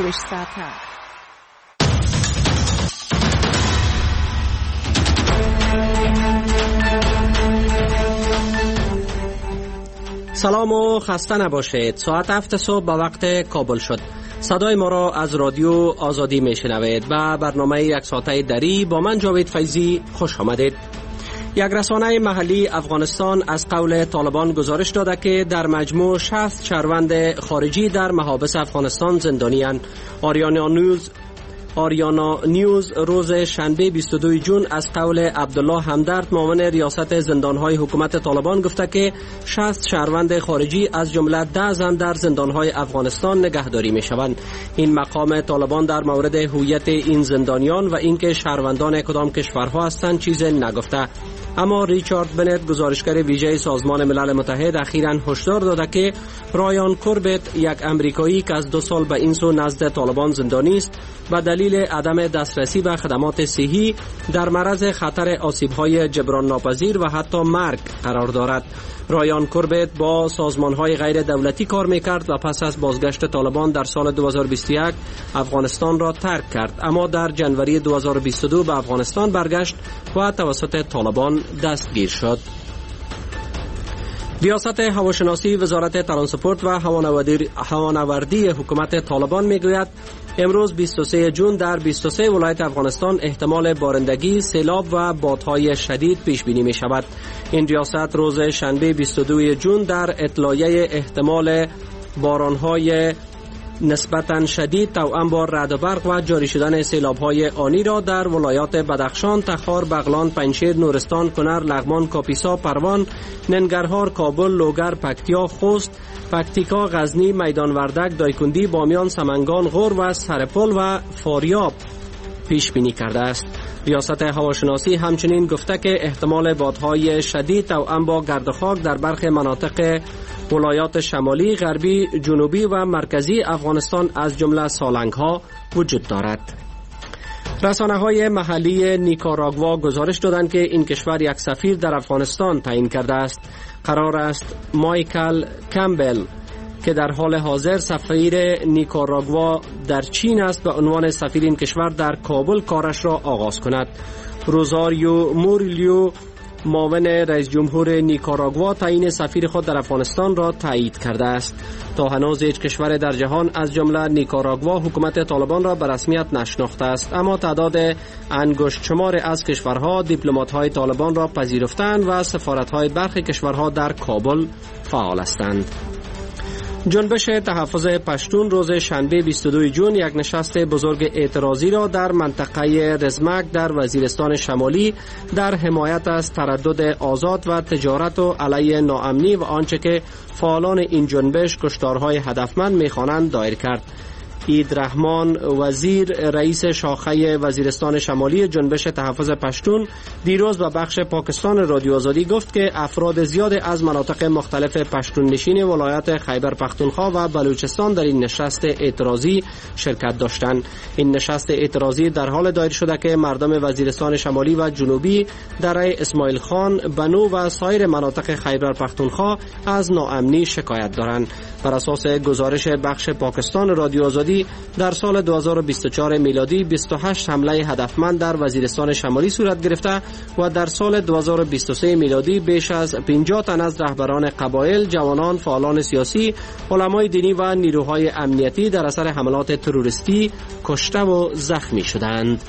Starter. سلام و خسته نباشید. ساعت 7 صبح به وقت کابل شد. صدای ما را از رادیو آزادی میشنوید و برنامه یک ساعته دری با من جاوید فیضی خوش آمدید. یک رسانه محلی افغانستان از قول طالبان گزارش داده که در مجموع 60 شهروند خارجی در محابس افغانستان زندانی‌اند. آریانا نیوز روز شنبه 22 جون از قول عبدالله همدرد معاون ریاست زندانهای حکومت طالبان گفته که 60 شهروند خارجی از جمله 10 زن در زندانهای افغانستان نگهداری می شوند. این مقام طالبان در مورد هویت این زندانیان و اینکه شهروندان کدام کشورها هستند چیز نگفته. اما ریچارد بنت گزارشگر ویژه سازمان ملل متحد اخیراً هشدار داده که رایان کوربت یک امریکایی که از 2 سال به این سو نزد طالبان زندانی است به دلیل عدم دسترسی به خدمات صحی در معرض خطر آسیب‌های جبران ناپذیر و حتی مرگ قرار دارد. رایان کوربت با سازمان‌های غیر دولتی کار می‌کرد و پس از بازگشت طالبان در سال 2021 افغانستان را ترک کرد، اما در جنوری 2022 به افغانستان برگشت و توسط طالبان دستگیر شد. ریاست هواشناسی وزارت ترانسپورت و هوانوردی حکومت طالبان میگوید امروز 23 جون در 23 ولایت افغانستان احتمال بارندگی، سیلاب و بادهای شدید پیش بینی می شود. این ریاست روز شنبه 22 جون در اطلاعیه احتمال بارانهای نسبتاً شدید توأم با رعد و برق و جاری شدن سیلاب‌های آنی را در ولایات بدخشان، تخار، بغلان، پنجشیر، نورستان، کنر، لغمان، کاپیسا، پروان، ننگرهار، کابل، لوگر، پکتیا، خوست، پکتیکا، غزنی، میدان وردک، دایکندی، بامیان، سمنگان، غور و سرپل و فاریاب پیش بینی کرده است. ریاست هواشناسی همچنین گفته که احتمال بادهای شدید توأم با گرد و خاک در برخی مناطق ولایات شمالی، غربی، جنوبی و مرکزی افغانستان از جمله سالنگ‌ها وجود دارد. رسانه‌های محلی نیکاراگوا گزارش دادند که این کشور یک سفیر در افغانستان تعیین کرده است. قرار است مایکل کمبل که در حال حاضر سفیر نیکاراگوا در چین است به عنوان سفیر این کشور در کابل کارش را آغاز کند. روزاریو موریلیو معاون رئیس جمهور نیکاراگوا تعیین سفیر خود در افغانستان را تایید کرده است. تا هنوز هیچ کشور در جهان از جمله نیکاراگوا حکومت طالبان را به رسمیت نشناخته است، اما تعداد انگشت شمار از کشورها دیپلمات‌های طالبان را پذیرفتند و سفارت‌های برخی کشورها در کابل فعال هستند. جنبش تحفظ پشتون روز شنبه 22 جون یک نشست بزرگ اعتراضی را در منطقه رزمک در وزیرستان شمالی در حمایت از تردد آزاد و تجارت و علیه ناامنی و آنچه که فعالان این جنبش کشتارهای هدفمند می‌خوانند دایر کرد. اید رحمان وزیر رئیس شاخه وزیرستان شمالی جنبش تحفظ پشتون دیروز به بخش پاکستان رادیو آزادی گفت که افراد زیاد از مناطق مختلف پشتون نشین ولایت خیبر پختونخوا و بلوچستان در این نشست اعتراضی شرکت داشتند. این نشست اعتراضی در حال دایر شده که مردم وزیرستان شمالی و جنوبی دره اسماعیل خان، بنو و سایر مناطق خیبر پختونخوا از ناامنی شکایت دارند. بر اساس گزارش بخش پاکستان رادیو آزادی در سال 2024 میلادی 28 حمله هدفمند در وزیرستان شمالی صورت گرفته و در سال 2023 میلادی بیش از 50 تن از رهبران قبایل، جوانان، فعالان سیاسی، علمای دینی و نیروهای امنیتی در اثر حملات تروریستی کشته و زخمی شدند.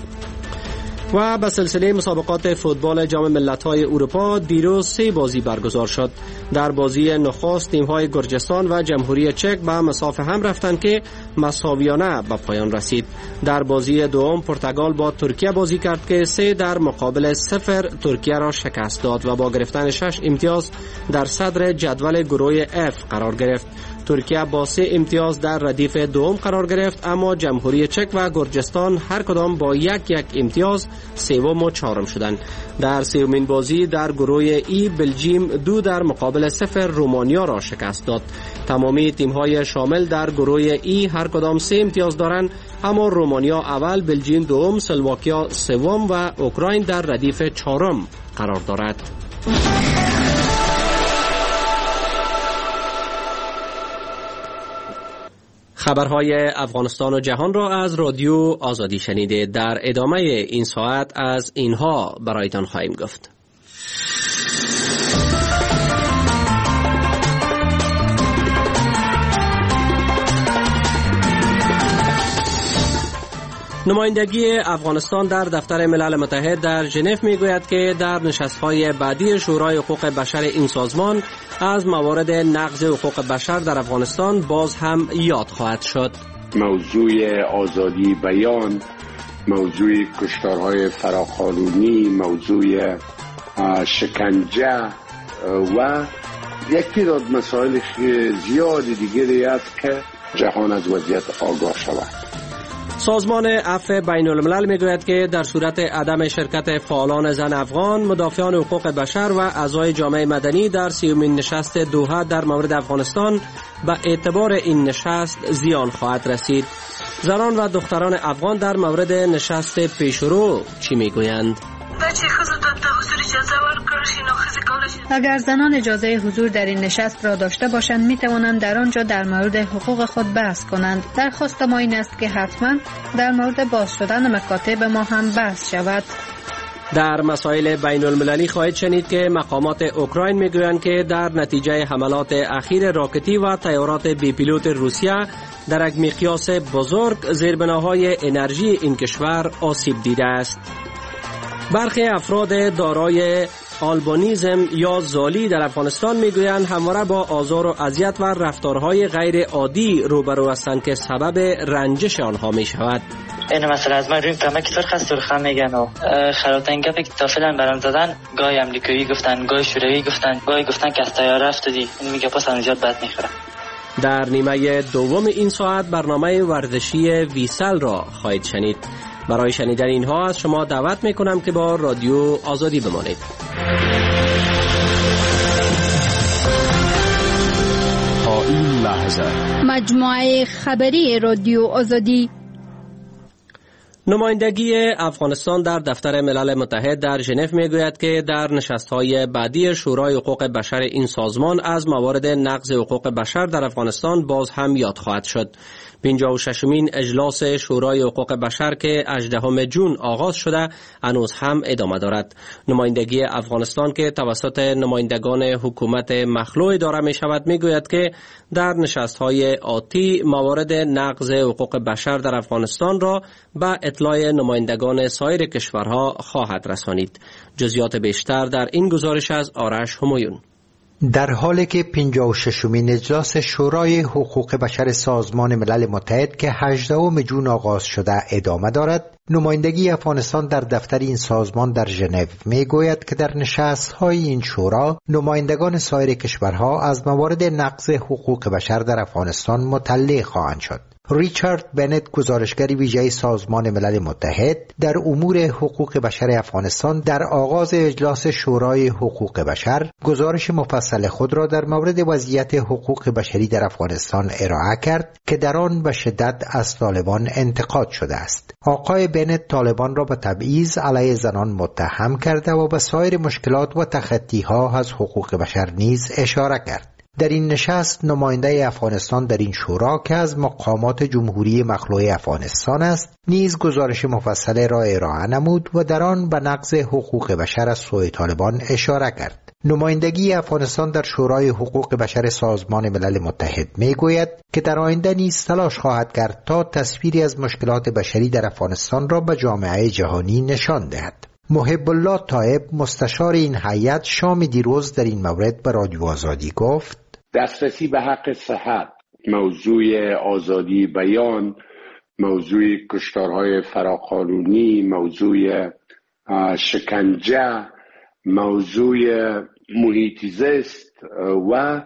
و به سلسله مسابقات فوتبال جام ملت‌های اروپا دیروز 3 بازی برگزار شد. در بازی نخست تیم‌های گرجستان و جمهوری چک به مساوی هم رفتند که مساویانه به پایان رسید. در بازی دوم پرتغال با ترکیه بازی کرد که 3-0 ترکیه را شکست داد و با گرفتن 6 امتیاز در صدر جدول گروه F قرار گرفت. ترکیه با 3 امتیاز در ردیف دوم قرار گرفت، اما جمهوری چک و گرجستان هر کدام با یک امتیاز سوم و چهارم شدند. در سومین بازی در گروه ای بلژیم 2-0 رومانیا را شکست داد. تمامی تیم‌های شامل در گروه ای هر کدام 3 امتیاز دارند، اما رومانیا اول، بلژیم دوم، سلواکیا سوم و اوکراین در ردیف چهارم قرار دارد. خبرهای افغانستان و جهان را از رادیو آزادی شنیده. در ادامه این ساعت از اینها برایتان خواهیم گفت. نمایندگی افغانستان در دفتر ملل متحد در ژنو میگوید که در نشست‌های بعدی شورای حقوق بشر این سازمان از موارد نقض حقوق بشر در افغانستان باز هم یاد خواهد شد. موضوع آزادی بیان، موضوع کشتارهای فراقانونی، موضوع شکنجه و یک تعداد مسائل زیاد دیگری است که جهان از وضعیت آگاه شود. سازمان عفو بین الملل میگوید که در صورت عدم شرکت فعالان زن افغان، مدافعان حقوق بشر و اعضای جامعه مدنی در 30مین نشست دوحه در مورد افغانستان به اعتبار این نشست زیان خواهد رسید. زنان و دختران افغان در مورد نشست پیشرو چی میگویند؟ اگر زنان اجازه حضور در این نشست را داشته باشند می توانند در آنجا در مورد حقوق خود بحث کنند. درخواست ما این است که حتما در مورد باز شدن مکاتب ما هم بحث شود. در مسائل بین المللی خواهید شنید که مقامات اوکراین میگویند که در نتیجه حملات اخیر راکتی و طیارات بی پیلوت روسیه در یک مقیاس بزرگ زیربناهای انرژی این کشور آسیب دیده است. برخی افراد دارای آلبانیزم یا زالی در افغانستان میگویند همواره با آزار و اذیت و رفتارهای غیر عادی روبرو هستند که سبب رنجش آنها می شود. این مثلا از من رویم کمک سرخ است سرخه میگن و خرابترین گپی که تا فعلا برام زدن، گاهی امریکایی گفتن، گاهی شوروی گفتن، گاهی گفتن که از طیاره افتادی. این میگه پس از زیاد بد میخوره. در نیمه دوم این ساعت برنامه ورزشی ویسل را خواهید شنید. برای شنیدن اینها از شما دعوت میکنم که با رادیو آزادی بمانید. تا این لحظه مجموعه خبری رادیو آزادی. نمایندگی افغانستان در دفتر ملل متحد در ژنو میگوید که در نشست‌های بعدی شورای حقوق بشر این سازمان از موارد نقض حقوق بشر در افغانستان باز هم یاد خواهد شد. 56مین اجلاس شورای حقوق بشر که 18 جون آغاز شده هنوز هم ادامه دارد. نمایندگی افغانستان که توسط نمایندگان حکومت مخلوع اداره می شود می گوید که در نشست‌های آتی موارد نقض حقوق بشر در افغانستان را به اطلاع نمایندگان سایر کشورها خواهد رسانید. جزئیات بیشتر در این گزارش از آرش همایون. در حالی که 56مین اجلاس شورای حقوق بشر سازمان ملل متحد که 18 جون آغاز شده ادامه دارد، نمایندگی افغانستان در دفتر این سازمان در ژنو میگوید که در نشست‌های این شورا نمایندگان سایر کشورها از موارد نقض حقوق بشر در افغانستان مطلع خواهند شد. ریچارد بنت، گزارشگر ویژه سازمان ملل متحد در امور حقوق بشر افغانستان، در آغاز اجلاس شورای حقوق بشر گزارش مفصل خود را در مورد وضعیت حقوق بشری در افغانستان ارائه کرد که در آن به شدت از طالبان انتقاد شده است. آقای بنت طالبان را به تبعیض علیه زنان متهم کرده و به سایر مشکلات و تخطی‌ها از حقوق بشر نیز اشاره کرد. در این نشست نماینده افغانستان در این شورا که از مقامات جمهوری مخلوع افغانستان است نیز گزارش مفصل را ارائه نمود و در آن به نقض حقوق بشر از سوی طالبان اشاره کرد. نمایندگی افغانستان در شورای حقوق بشر سازمان ملل متحد میگوید که در آینده نیز تلاش خواهد کرد تا تصویری از مشکلات بشری در افغانستان را به جامعه جهانی نشان دهد. محب الله طایب، مستشار این هیئت، شام دیروز در این مورد به رادیو آزادی گفت: دسترسی به حق صحت، موضوع آزادی بیان، موضوع کشتارهای فراقانونی، موضوع شکنجه، موضوع محیط زیست و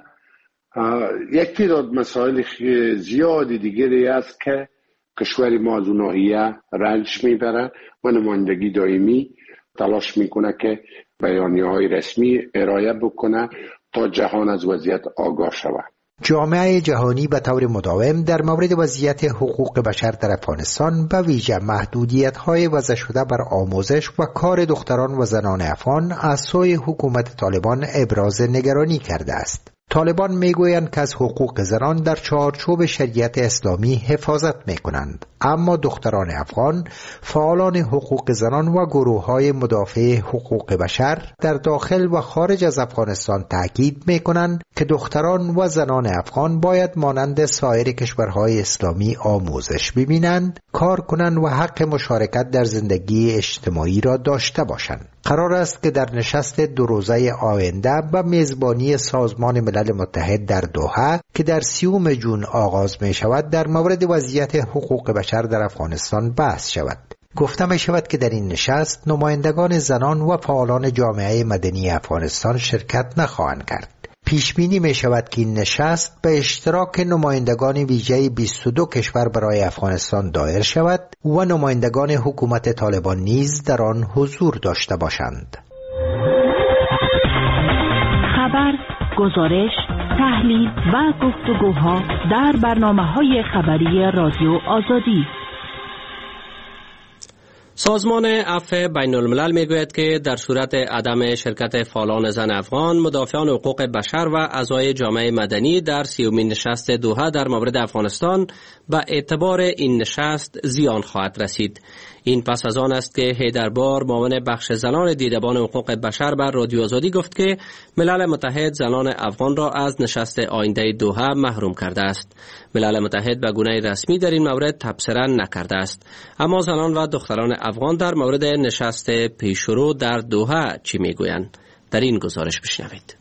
یک تعداد مسائل زیاد دیگری است که کشور ما از اون ناحیه رنج میبره و نمایندگی دائمی تلاش میکنه که بیانیه‌های رسمی ارائه بکنه تا جهان از وضعیت آگاه شود. جامعه جهانی به طور مداوم در مورد وضعیت حقوق بشر در افغانستان به ویژه محدودیت‌های وضع شده بر آموزش و کار دختران و زنان افغان از سوی حکومت طالبان ابراز نگرانی کرده است. طالبان میگویند که از حقوق زنان در چارچوب شریعت اسلامی حفاظت میکنند، اما دختران افغان، فعالان حقوق زنان و گروه‌های مدافع حقوق بشر در داخل و خارج از افغانستان تاکید میکنند که دختران و زنان افغان باید مانند سایر کشورهای اسلامی آموزش ببینند، کار کنند و حق مشارکت در زندگی اجتماعی را داشته باشند. قرار است که در نشست 2 روزه آینده به میزبانی سازمان ملل متحد در دوحه که در 30 جون آغاز می شود در مورد وضعیت حقوق بشر در افغانستان بحث شود. گفته می شود که در این نشست نمایندگان زنان و فعالان جامعه مدنی افغانستان شرکت نخواهند کرد. پیش بینی می شود که این نشست به اشتراک نمایندگان ویژه 22 کشور برای افغانستان دایر شود و نمایندگان حکومت طالبان نیز در آن حضور داشته باشند. خبر، گزارش، تحلیل و گفتگوها در برنامه‌های خبری رادیو آزادی. سازمان عفو بین الملل میگوید که در صورت عدم شرکت فعالان زن افغان، مدافعان حقوق بشر و اعضای جامعه مدنی در 30مین نشست دوحه در مورد افغانستان به اعتبار این نشست زیان خواهد رسید. این پس از آن است که حیدربار معاون بخش زنان دیدبان حقوق بشر بر رادیو آزادی گفت که ملل متحد زنان افغان را از نشست آینده دوحه محروم کرده است. ملل متحد به گونه رسمی در این مورد تبصره نکرده است، اما زنان و دختران افغان در مورد نشست پیشرو در دوحه چی میگویند؟ در این گزارش بشنوید.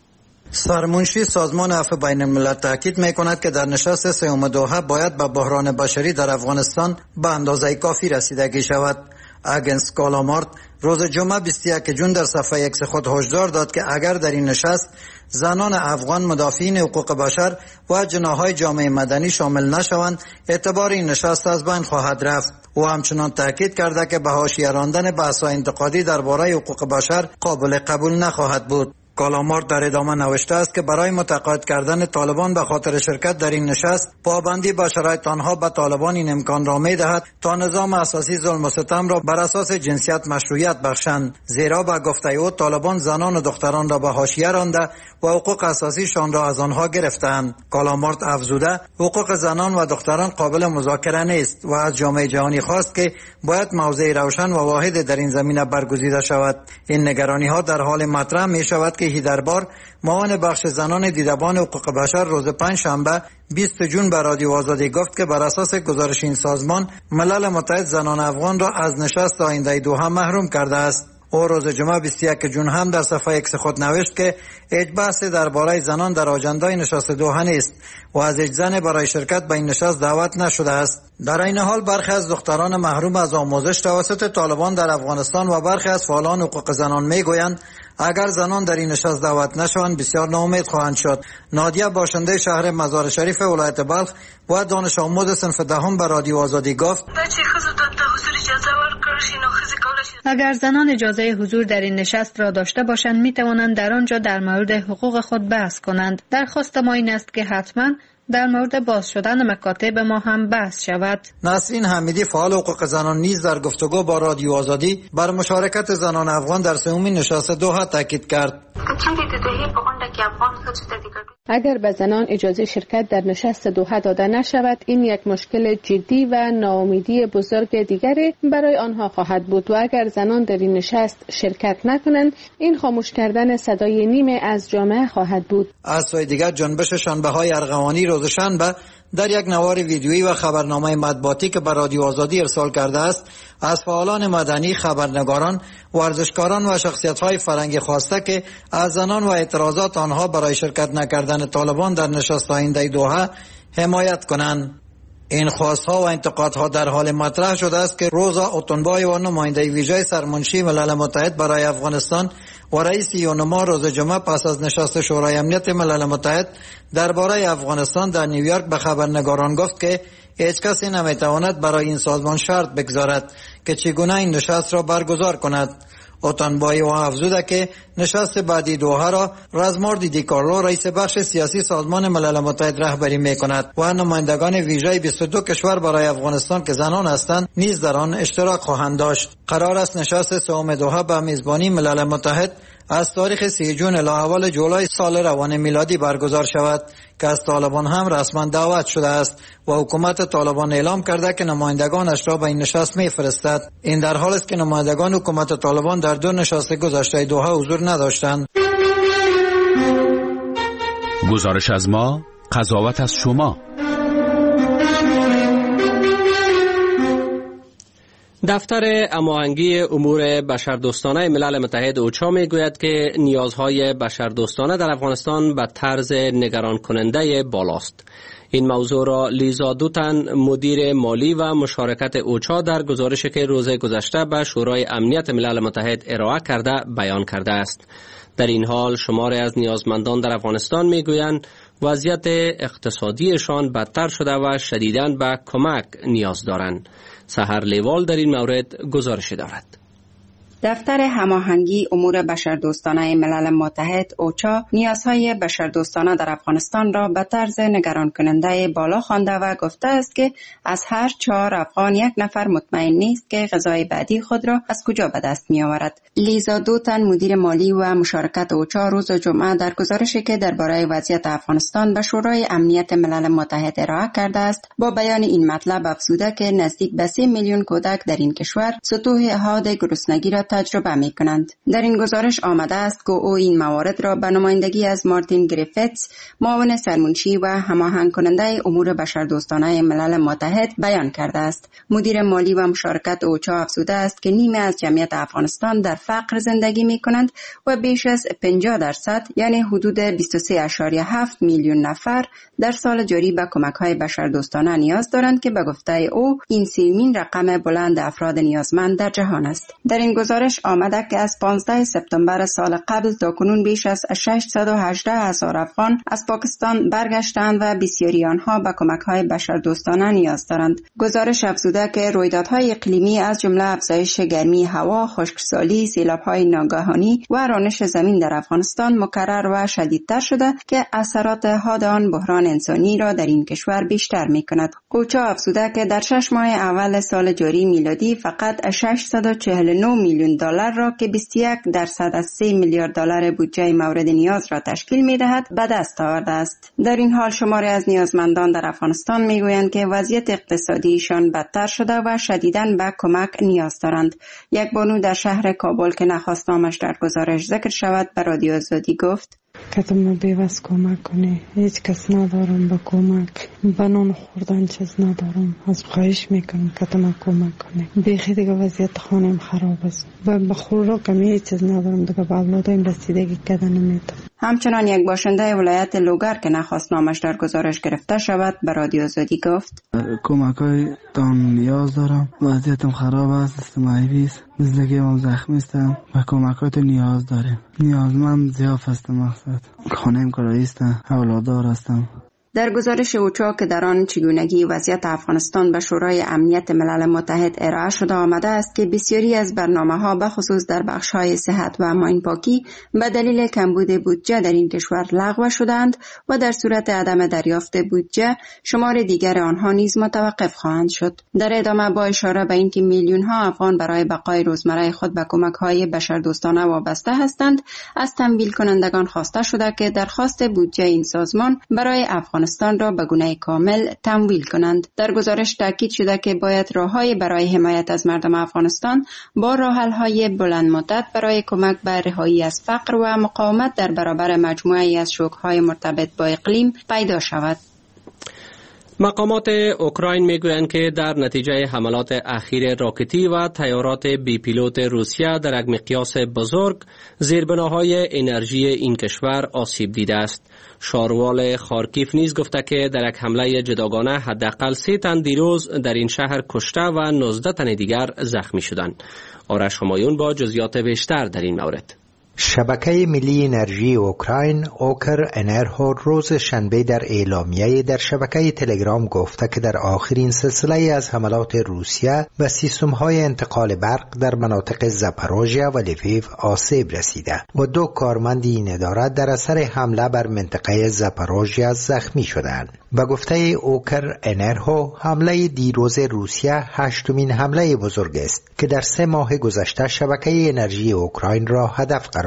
سرمنشی سازمان عفو بین الملل تاکید میکند که در نشست 3 دوحه باید به بحران بشری در افغانستان به اندازه کافی رسیدگی شود. اگنس کالامارت روز جمعه 21 جون در صفحه اکس خود هشدار داد که اگر در این نشست زنان افغان مدافعین حقوق بشر و جناح‌های جامعه مدنی شامل نشوند، اعتبار این نشست از بین خواهد رفت. او همچنان تاکید کرده که به حاشیه راندن بحث‌های انتقادی درباره حقوق بشر قابل قبول نخواهد بود. کالامارت در ادامه نوشته است که برای متقاعد کردن طالبان به خاطر شرکت در این نشست، پابندی به شرایط آنها به طالبان این امکان را می‌دهد تا نظام اساسی ظلم و ستم را بر اساس جنسیت مشروعیت بخشند، زیرا به گفته او طالبان زنان و دختران را به حاشیه رانده و حقوق اساسیشان را از آنها گرفتند. کالامارت افزوده حقوق زنان و دختران قابل مذاکره نیست و از جامعه جهانی خواست که باید موضع روشن و واحد در این زمینه برگزیده شود. این نگرانی‌ها در حال مطرح می‌شود که هیدربار معاون بخش زنان دیدبان حقوق بشر روز 5 شنبه 20 جون به رادیو آزادی گفت که بر اساس گزارش این سازمان ملل متحد زنان افغان را از نشست آینده دوحه محروم کرده است. او روز جمعه 21 جون هم در صفحه اکس خود نوشت که هیچ بحثی درباره زنان در آجندای نشست دوحه نیست و از هیچ زن برای شرکت به این نشست دعوت نشده است. در این حال برخی از دختران محروم از آموزش توسط طالبان در افغانستان و برخی از فعالان حقوق زنان میگویند اگر زنان در این نشست دعوت نشوند بسیار ناامید خواهند شد. نادیه باشنده شهر مزار شریف ولایت بلخ و دانش آموز صنف دهم به رادیو آزادی گفت اگر زنان اجازه حضور در این نشست را داشته باشند می توانند در آنجا در مورد حقوق خود بحث کنند. درخواست ما این است که حتما در مورد باز شدن مکاتب ما هم بحث شود. نسرین حمیدی فعال حقوق زنان نیز در گفتگو با رادیو آزادی بر مشارکت زنان افغان در 3مین نشست دوحه تاکید کرد. اگر به زنان اجازه شرکت در نشست دوحه داده نشود، این یک مشکل جدی و ناامیدی بزرگ دیگری برای آنها خواهد بود و اگر زنان در این نشست شرکت نکنند، این خاموش کردن صدای نیمه از جامعه خواهد بود. از سوی دیگر جنبش شنبه‌های ارغوانی روز شنبه در یک نوار ویدیویی و خبرنامه مطبوعاتی که به رادیو آزادی ارسال کرده است، از فعالان مدنی، خبرنگاران، ورزشکاران و شخصیت‌های فرهنگی خواسته که از زنان و اعتراضات آنها برای شرکت نکردن طالبان در نشست آینده دوحه حمایت کنند. این خواست‌ها و انتقادها در حال مطرح شده است که روزا اوتونبای و نماینده ویژه سرمنشی ملل متحد برای افغانستان و رئیس یونما روز جمعه پس از نشست شورای امنیت ملل متحد درباره افغانستان در نیویورک به خبرنگاران گفت که هیچ کسی نمیتواند برای این سازمان شرط بگذارد که چگونه این نشست را برگزار کند. اوتانبایی و افزوده که نشست بعدی دوحه را رزماردی دیکارلو رئیس بخش سیاسی سازمان ملل متحد رهبری میکند و نمایندگان ویژه 22 کشور برای افغانستان که زنان هستند نیز در آن اشتراک خواهند داشت. قرار است نشست 3 دوحه به میزبانی ملل متحد از تاریخ 3 جون الی اول جولای سال روان میلادی برگزار شود که از طالبان هم رسما دعوت شده است و حکومت طالبان اعلام کرده که نمایندگانش را به این نشست می‌فرستد. این در حالی است که نمایندگان حکومت طالبان در 2 نشست گذشته دوحه حضور نداشتند. گزارش از ما، قضاوت از شما. دفتر هماهنگی امور بشردوستانه ملل متحد اوچا میگوید که نیازهای بشردوستانه در افغانستان به طرز نگران کننده بالاست. این موضوع را لیزا دوتن، مدیر مالی و مشارکت اوچا، در گزارشی که روز گذشته به شورای امنیت ملل متحد ارائه کرده بیان کرده است. در این حال شماری از نیازمندان در افغانستان میگویند وضعیت اقتصادیشان بدتر شده و شدیداً به کمک نیاز دارند. سحر لیوال در این مورد گزارشی دارد. دفتر هماهنگی امور بشردوستانه ملل متحد اوچا نیازهای بشردوستانه در افغانستان را به طرز نگران کننده بالا خوانده و گفته است که از هر 4 افغان 1 نفر مطمئن نیست که غذای بعدی خود را از کجا به دست می آورد. لیزا دوتن، مدیر مالی و مشارکت اوچا، روز جمعه در گزارشی که درباره وضعیت افغانستان به شورای امنیت ملل متحد ارائه کرده است، با بیان این مطلب افزوده که نزدیک به 3 میلیون کودک در این کشور سطوح حاد گرسنگی را تجربه می کنند. در این گزارش آمده است که او این موارد را به نمایندگی از مارتین گریفتس، معاون سرمنشی و هماهنگ کننده امور بشردوستانه ملل متحد، بیان کرده است. مدیر مالی و مشارکت اوچا افزوده است که نیمه از جمعیت افغانستان در فقر زندگی می کنند و بیش از 50% یعنی حدود 23.7 میلیون نفر در سال جاری به کمک‌های بشردوستانه نیاز دارند که به گفته او این 3مین رقم بلند افراد نیازمند در جهان است. در این گزارش آمده که از 15 سپتامبر سال قبل تا کنون بیش از 618,000 افغان از پاکستان برگشتند و بسیاری آنها به کمک‌های بشردوستانه نیاز دارند. گزارش افزوده که رویدادهای اقلیمی از جمله افزایش گرمی هوا، خشکسالی، سیلاب‌های ناگهانی و رانش زمین در افغانستان مکرر و شدیدتر شده که اثرات حاد آن بحران انسانی را در این کشور بیشتر می‌کند. اوچا افزوده که در 6 ماه اول سال جاری میلادی فقط 649 میلیون دلار را که 21% از 3 میلیارد دلار بودجه مورد نیاز را تشکیل می‌دهد به دست آورده است. در این حال شماری از نیازمندان در افغانستان می‌گویند که وضعیت اقتصادیشان بدتر شده و شدیداً به کمک نیاز دارند. یک بانو در شهر کابل که نخواست نامش در گزارش ذکر شود به رادیو آزادی گفت: کتم بیوست کمک کنه، هیچ کس ندارم به کمک، بنان خوردن چیز ندارم، از خواهش میکنم کتم کمک کنه. بیخی دیگه وضعیت خانم خراب است، به خوراک کمی چیز ندارم، دیگه به اولادایم رسیدگی کردن نمیتونم. همچنان یک باشنده ولایت لوگر که نخواست نامش در گزارش گرفته شود به رادیو آزادی گفت: کمک‌های تام نیاز دارم، وضعیتم خراب است، استماعی است، زندگیم زخمی است، و کمکات نیاز داریم. نیازمند ضعف هستم، مقصد خانه‌ام کرایی است، اولاددار هستم. در گزارش اوچا که در آن چگونگی وضعیت افغانستان به شورای امنیت ملل متحد ارائه شده آمده است که بسیاری از برنامه‌ها به خصوص در بخش‌های صحت و ماین پاکی به دلیل کمبود بودجه در این کشور لغو شدند و در صورت عدم دریافت بودجه شمار دیگر آنها نیز متوقف خواهند شد. در ادامه با اشاره به اینکه میلیون‌ها افغان برای بقای روزمره خود به کمک‌های بشردوستانه وابسته هستند، از تمویل کنندگان خواسته شده که درخواست بودجه این سازمان برای افغانستان را به گونه کامل تمویل کنند. در گزارش تاکید شده که باید راه‌های برای حمایت از مردم افغانستان با راه‌حل‌های بلند مدت برای کمک به رهایی از فقر و مقاومت در برابر مجموعه‌ای از شوک‌های مرتبط با اقلیم پیدا شود. مقامات اوکراین میگویند که در نتیجه حملات اخیر راکتی و طیارات بی پیلوت روسیه در یک مقیاس بزرگ زیربناهای انرژی این کشور آسیب دیده است. شاروال خارکیف نیز گفته که در یک حمله جداگانه حداقل 3 تن دیروز در این شهر کشته و 19 تن دیگر زخمی شدند. آرش همایون با جزئیات بیشتر در این مورد. شبکه ملی انرژی اوکراین اوکر انرهو روز شنبه در اعلامیه در شبکه تلگرام گفته که در آخرین سلسله از حملات روسیه و سیستم‌های انتقال برق در مناطق زاپاروژیا و لیویو آسیب رسیده و 2 کارمند این اداره در اثر حمله بر منطقه زاپاروژیا زخمی شدند. به گفته اوکر انرهو حمله دیروز روسیه 8مین حمله بزرگ است که در 3 ماه گذشته شبکه انرژی اوکراین را هدف قرار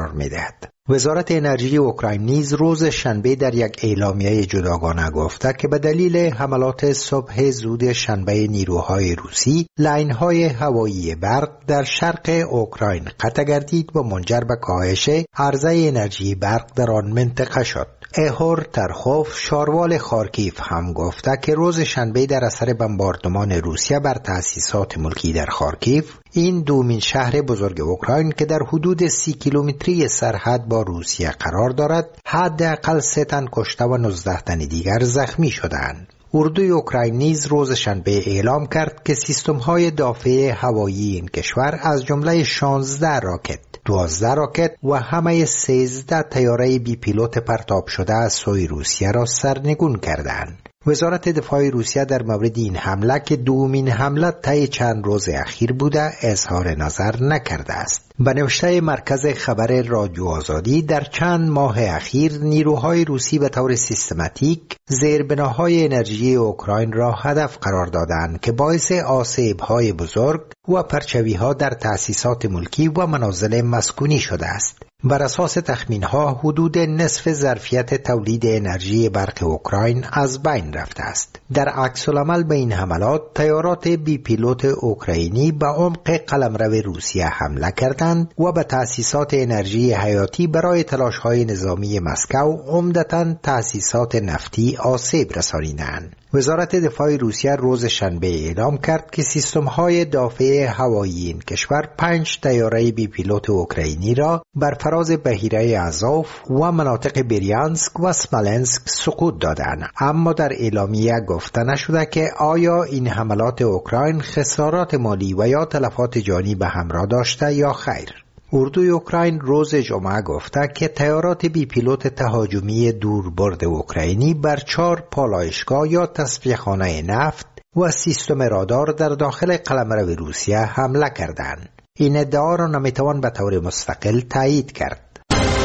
قرار می‌دهد. وزارت انرژی اوکراین نیز روز شنبه در یک اعلامیه جداگانه گفته که به دلیل حملات صبح زود شنبه نیروهای روسی لاین‌های هوایی برق در شرق اوکراین قطع گردید و منجر به کاهش عرضه انرژی برق در آن منطقه شد. ایهور ترخوف شاروال خارکیف هم گفته که روز شنبه در اثر بمباردمان روسیه بر تأسیسات ملکی در خارکیف، این دومین شهر بزرگ اوکراین که در حدود 30 کیلومتری سرحد با روسیه قرار دارد، حداقل 3 تن کشته و 19 تن دیگر زخمی شدند. اردوی اوکراین نیز روز شنبه اعلام کرد که سیستم‌های دافع هوایی این کشور از جمله 16 راکت، 12 راکت و همه 13 طیاره بی پیلوت پرتاب شده از سوی روسیه را سرنگون کردند. وزارت دفاع روسیه در مورد این حمله که دومین حمله طی چند روز اخیر بوده اظهار نظر نکرده است. به نوشته مرکز خبر رادیو آزادی، در چند ماه اخیر نیروهای روسی به طور سیستماتیک زیربناهای انرژی اوکراین را هدف قرار دادند که باعث آسیب‌های بزرگ و پرچوی‌ها در تأسیسات ملکی و منازل مسکونی شده است. بر اساس تخمین‌ها حدود نصف ظرفیت تولید انرژی برق اوکراین از بین رفته است. در عکس العمل به این حملات، طیارات بی پیلوت اوکراینی به عمق قلمرو روسیه حمله کردند و به تأسیسات انرژی حیاتی برای تلاش‌های نظامی مسکو، عمدتاً تأسیسات نفتی، آسیب رسانیدند. وزارت دفاع روسیه روز شنبه اعلام کرد که سیستم‌های دافع هوایی این کشور 5 طیاره بی پیلوت اوکراینی را بر فراز بحیره آزوف و مناطق بریانسک و اسمالنسک سقوط دادند، اما در اعلامیه گفته نشده که آیا این حملات اوکراین خسارات مالی و یا تلفات جانی به همراه داشته یا خیر. اردوی اوکراین روز جمعه گفته که طیارات بی پیلوت تهاجمی دوربرد اوکراینی بر 4 پالایشگاه یا تصفیه‌خانه نفت و سیستم رادار در داخل قلمرو روسیه حمله کردند. این ادعا را نمیتوان به طور مستقل تایید کرد.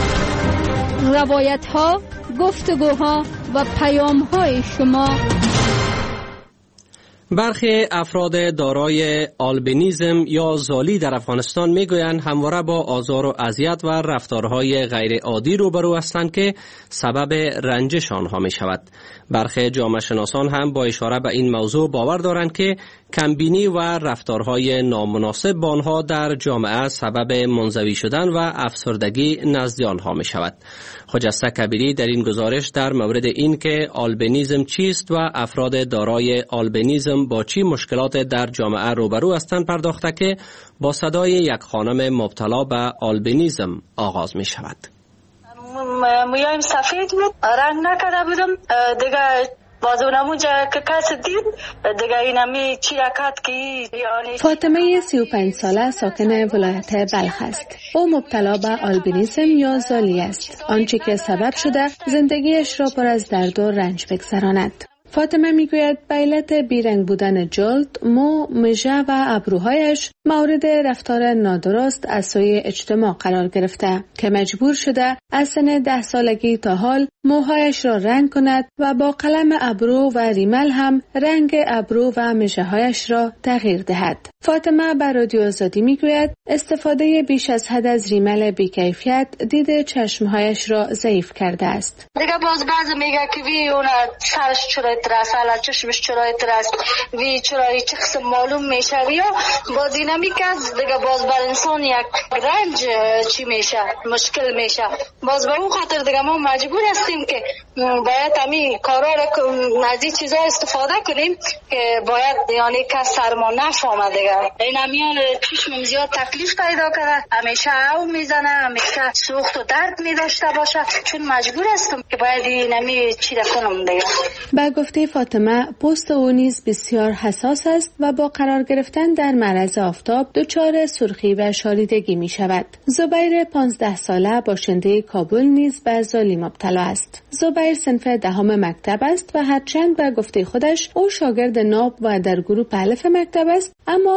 روایت‌ها، گفتگوها و پیام‌های شما. برخی افراد دارای آلبینیزم یا زالی در افغانستان میگویند همواره با آزار و اذیت و رفتارهای غیر عادی روبرو هستند که سبب رنجش آنها می شود. برخی جامعه شناسان هم با اشاره به این موضوع باور دارند که کمبینی و رفتارهای نامناسب با آنها در جامعه سبب منزوی شدن و افسردگی نزد آنها می شود. خجسته کبیری در این گزارش در مورد این که آلبینیزم چیست و افراد دارای آلبینیزم با چی مشکلات در جامعه روبرو هستند پرداخته که با صدای یک خانم مبتلا به آلبینیزم آغاز می شود. مویایم سفید بود، رنگ نکرده بودم دیگه. فاطمه 35 ساله ساکن ولایت بلخ است. او مبتلا به آلبینیسم یا زالی است، آنچه که سبب شده زندگیش را پر از درد و رنج بگذراند. فاطمه میگوید به علت بیرنگ بودن جلد، مو، مژه و ابروهایش مورد رفتار نادرست از سوی اجتماع قرار گرفته که مجبور شده از سن 10 سالگی تا حال موهایش را رنگ کند و با قلم ابرو و ریمل هم رنگ ابرو و مژه‌هایش را تغییر دهد. فاطمه بر رادیو آزادی میگوید استفاده بیش از حد از ریمل بی‌کیفیت دید چشمهایش را ضعیف کرده است. دیگه باز بعضی میگه که وی اون سرش چرا ترس، حالا چشمش چرا ترس، وی چرا چه قسم معلوم میشه یا با دینامیک از دیگه باز بر انسان یک رنج چی میشه، مشکل میشه. باز به اون خاطر دیگه ما مجبور هستیم که باید همین کارا را از این چیزا استفاده کنیم که باید یعنی که سرما نفهمه دیگه. این همیان چشمم زیاد تکلیف پیدا کرده، همیشه او میزنه، همیشه سوخت و درد میداشته باشه، چون مجبور هستم که باید این همی چی را کنم دیگه. با گفته فاطمه پوست او نیز بسیار حساس است و با قرار گرفتن در معرض آفتاب دچار سرخی و شاریدگی می شود. زبیر 15 ساله باشنده کابل نیز به زالی مبتلا است. زبیر صنف 10 مکتب است و هرچند به گفته خودش او شاگرد ناب و در گروه الف مکتب است، اما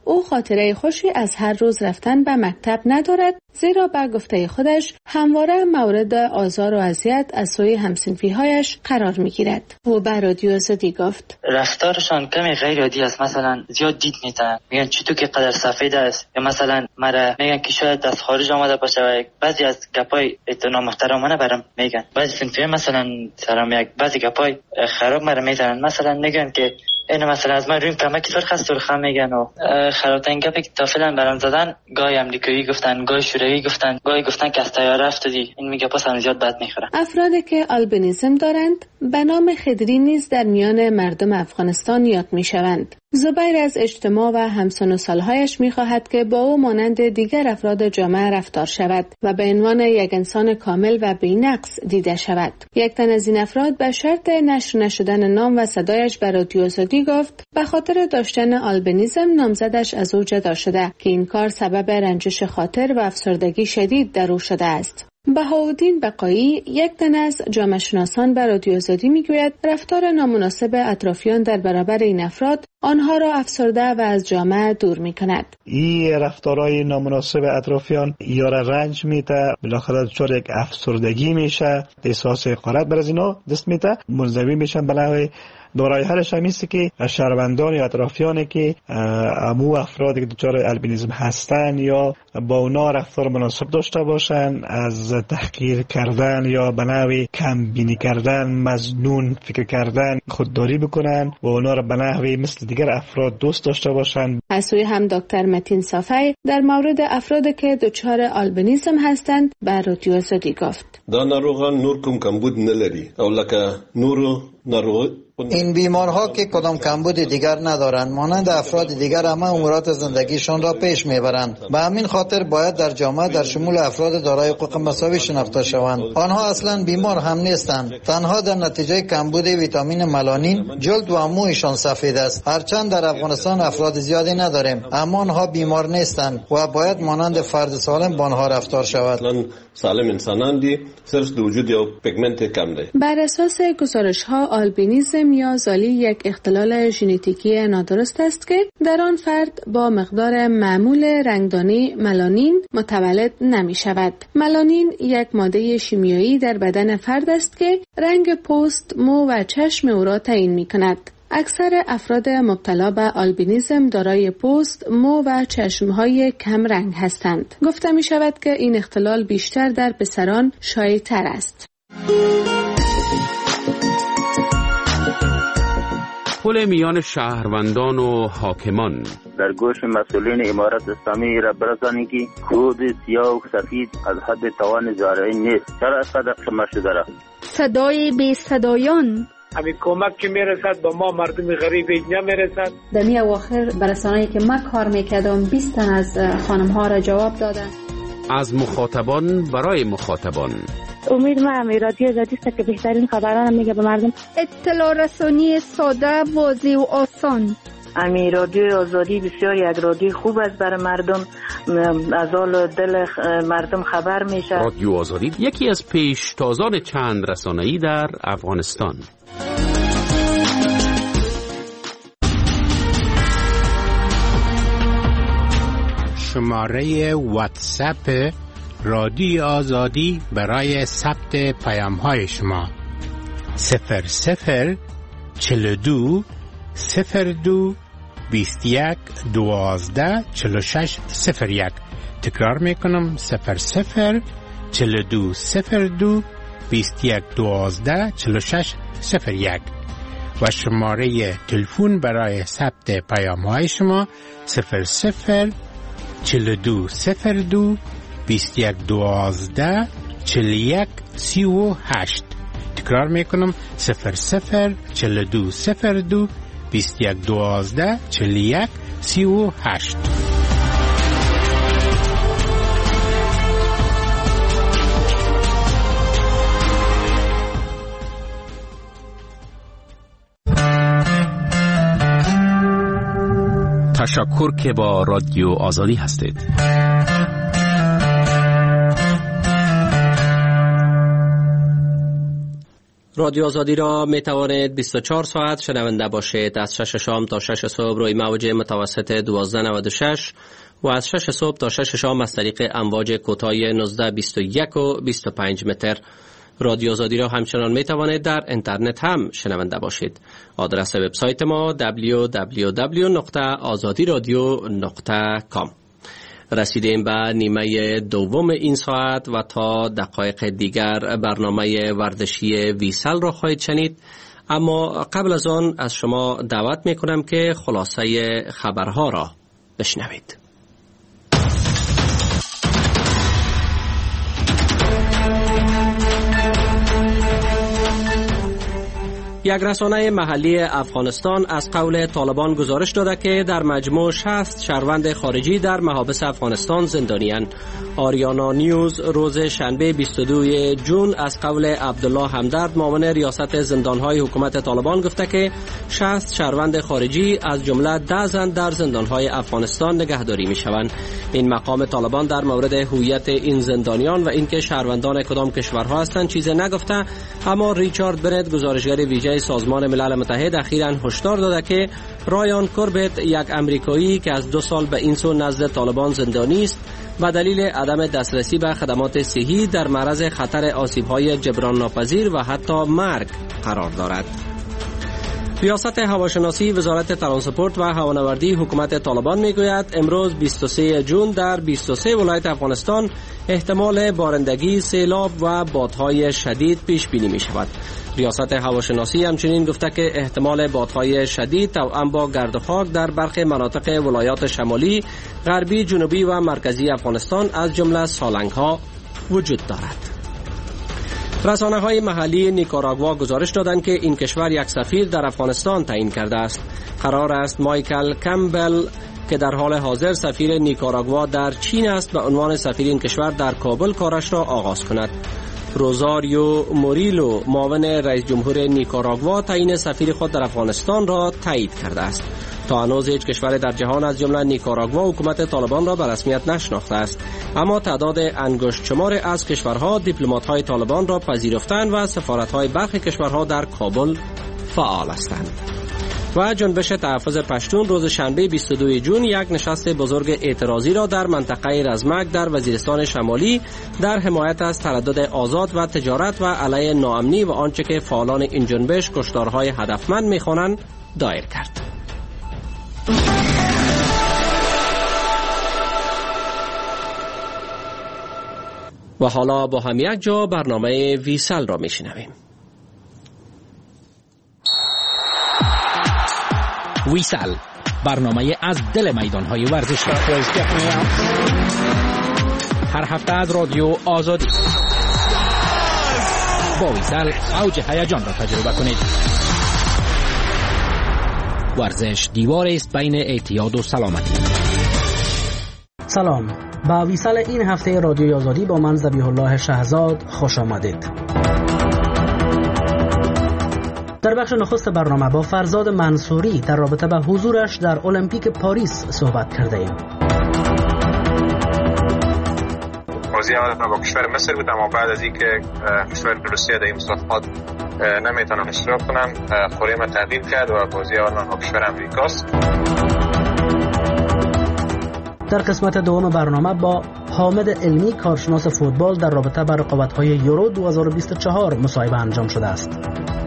او خاطره خوشی از هر روز رفتن به مکتب ندارد، زیرا به گفته خودش همواره مورد آزار و اذیت از سوی همسنفی‌هایش قرار می‌گیرد. او به رادیو آزادی گفت رفتارشان کمی غیر عادی است. مثلا زیاد دید میتن، میگن چطور که قدر سفید است، یا مثلا مرا میگن که شاید از خارج آمده باشه و بعضی از گپای نامحترمانه برام میگن. بعضی صنفی مثلا سرام یک بعضی گپای خراب مرا میزنن، مثلا میگن که این مثلا از من رویم کمکی فرق است سرخم میگن و خرابترین گپی که تا فعلا برام زدن گاهی امریکایی گفتن، گاهی شوروی گفتن، گاهی گفتن که از طیاره افتادی. این میگه پس هم زیاد بد میخوره. افرادی که آلبینیسم دارند به نام خدری نیز در میان مردم افغانستان یاد میشوند. زبیر از اجتماع و همسن و سالهایش میخواهد که با او مانند دیگر افراد جامعه رفتار شود و به عنوان یک انسان کامل و بی‌نقص دیده شود. یک تن از این افراد به شرط نشر نشدن نام و صدایش بر رادیو آزادی گفت به خاطر داشتن آلبینیسم نامزدش از او جدا شده که این کار سبب رنجش خاطر و افسردگی شدید در او شده است. بهاءالدین بقایی، یک تن از جامعه شناسان به رادیو آزادی میگوید رفتار نامناسب اطرافیان در برابر این افراد آنها را افسرده و از جامعه دور میکند. این رفتارهای نامناسب اطرافیان یا را رنج میده، بالاخره دچار یک افسردگی میشه، احساس حقارت بر از اینا دست میده، منزوی میشن بلای دارای حلش همیسته که شهروندان یا اطرافیانی که امو افرادی که دچار البینیسم هستن یا با اونا رفتار مناسب داشته باشن، از تحقیر کردن یا به نحوی کم بینی کردن، مظنون فکر کردن خودداری بکنن و اونا را به نحوی مثل دیگر افراد دوست داشته باشن. از سوی هم دکتر متین صافی در مورد افرادی که دچار آلبینیسم هستند به رادیو آزادی گفت دا ناروغان نور کوم کمبود نلري او لکه نورو ناروغ این بیمارها که کدام کمبود دیگر ندارند، مانند افراد دیگر همه امورات زندگیشان را پیش میبرند. به همین خاطر باید در جامعه در شمول افراد دارای حقوق مساوی شناخته شوند. آنها اصلا بیمار هم نیستند، تنها در نتیجه کمبود ویتامین ملانین جلد و مویشان سفید است. هرچند در افغانستان افراد زیادی نداریم، اما آنها بیمار نیستند و باید مانند فرد سالم با آنها رفتار شود. سالم انسانان دی صرف د وجود یو پیگمنت کم دی. بر اساس گزارش‌ها آلبینیسم یا زالی یک اختلال ژنتیکی نادرست است که در آن فرد با مقدار معمول رنگدانی ملانین متولد نمی شود. ملانین یک ماده شیمیایی در بدن فرد است که رنگ پوست، مو و چشم او را تعیین می کند. اکثر افراد مبتلا به آلبینیسم دارای پوست، مو و چشمهای کم رنگ هستند. گفته می شود که این اختلال بیشتر در پسران شایع تر است. پل میان شهروندان و حاکمان در گوش مسئولین امارت اسلامی را برسانید که خود سیاه و سفید از حد توان زارعین نیست. چرا صدق شما شده را؟ صدای بی صدایان همین کمک که میرسد با ما مردم غریب اینجا میرسد. در می اواخر برسانه‌ای که من کار میکردم 20 تن از خانم ها را جواب دادن. از مخاطبان برای مخاطبان. امید من رادیو آزادی است که بهترین خبران میگه به مردم. اطلاع رسانی ساده، واضح و آسان. امی رادیو آزادی بسیار یک رادیو خوب است برای مردم، از حال دل مردم خبر میشه. رادیو آزادی یکی از پیشتازان چند رسانه‌ای در افغانستان. شماره واتساپ رادیو آزادی برای ثبت پیام‌های شما 00 42 02 21 12 46 01. تکرار میکنم 00 42 02 21 12 46 01 و شماره تلفن برای ثبت پیام‌های شما 00 42 02 21 12 41 38. تکرار میکنم 00 42 02 21 12 41 38. تشکر که با رادیو آزادی هستید. رادیو آزادی را می توانید 24 ساعت شنونده باشید. از 6 شام تا 6 صبح روی موج متوسط 1296 و از 6 صبح تا 6 شام از طریق امواج کوتاه 1921 و 25 متر. رادیو آزادی را همچنان می توانید در اینترنت هم شنونده باشید. آدرس وبسایت ما www.azadiradio.com. رسیدیم به نیمه دوم این ساعت و تا دقایق دیگر برنامه ورزشی ویسل را خواهید شنید، اما قبل از آن از شما دعوت می کنم که خلاصه خبرها را بشنوید. یک رسانه محلی افغانستان از قول طالبان گزارش داده که در مجموع 60 شهروند خارجی در محابس افغانستان زندانی‌اند. آریانا نیوز روز شنبه 22 جون از قول عبدالله همدرد معاون ریاست زندان‌های حکومت طالبان گفته که 60 شهروند خارجی از جمله 10 زن در زندان‌های افغانستان نگهداری می‌شوند. این مقام طالبان در مورد هویت این زندانیان و اینکه شهروندان کدام کشورها هستند چیزی نگفته، اما ریچارد برنت گزارشگر ویژه سازمان ملل متحد اخیراً هشدار داده که رایان کوربت، یک امریکایی که از 2 سال به این سو نزد طالبان زندانی است، و دلیل عدم دسترسی به خدمات صحی در معرض خطر آسیب‌های جبران ناپذیر و حتی مرگ قرار دارد. ریاست هواشناسی وزارت ترانسپورت و هوانوردی حکومت طالبان میگوید امروز 23 جون در 23 ولایت افغانستان احتمال بارندگی، سیلاب و بادهای شدید پیش بینی می شود. ریاست هواشناسی همچنین گفته که احتمال بادهای شدید توأم با گرد و خاک در برخی مناطق ولایات شمالی، غربی، جنوبی و مرکزی افغانستان از جمله سالنگ‌ها وجود دارد. رسانه‌های محلی نیکاراگوا گزارش دادند که این کشور یک سفیر در افغانستان تعیین کرده است. قرار است مایکل کمبل که در حال حاضر سفیر نیکاراگوا در چین است به عنوان سفیر این کشور در کابل کارش را آغاز کند. روزاریو موریلو معاون رئیس جمهور نیکاراگوا تعیین سفیر خود در افغانستان را تایید کرده است. تا هنوز هیچ کشور در جهان از جمله نیکاراگوا حکومت طالبان را به رسمیت نشناخته است، اما تعداد انگشت شمار از کشورها دیپلمات‌های طالبان را پذیرفتند و سفارت‌های برخی کشورها در کابل فعال هستند. و جنبش تحفظ پشتون روز شنبه 22 جون یک نشست بزرگ اعتراضی را در منطقه رزمک در وزیرستان شمالی در حمایت از تردد آزاد و تجارت و علیه ناامنی و آنچه که فعالان این جنبش کشتارهای هدفمند می‌خوانند دایر کرد. و حالا با هم یک جا برنامه ویسل را میشنویم. ویسل، برنامه از دل میدان‌های ورزشی. هر هفته از رادیو آزادی. با ویسل اوج هیجان را تجربه کنید. ورزش دیواری است بین اعتیاد و سلامتی. سلام، با ویسل این هفته رادیو آزادی با من ذبیح الله شهزاد خوش آمدید. در بخش نخست برنامه با فرزاد منصوری در رابطه به حضورش در المپیک پاریس صحبت کرده ایم. بازی اول با کشور مصر بود، اما بعد از اینکه کشور روسیه در این مسابقات نمیتونن اشتراک کنن، خوره ما تغییر کرد و بازی اول با کشور امریکاست. در قسمت دوم برنامه با حامد علمی کارشناس فوتبال در رابطه با رقابت‌های یورو 2024 مصاحبه انجام شده است.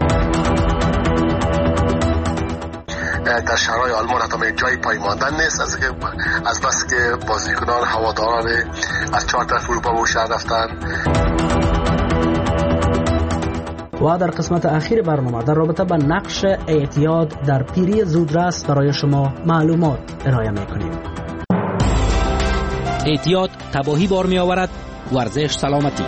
در شهرهای آلمان حتی جای پای ماندن نیست، از بس که بازیکنان هواداران از 4 طرف اروپا به شهر رفتن. و در قسمت اخیر برنامه در رابطه با نقش اعتیاد در پیری زودرس برای شما معلومات ارائه می‌کنیم. اعتیاد تباهی بار می آورد، ورزش سلامتی.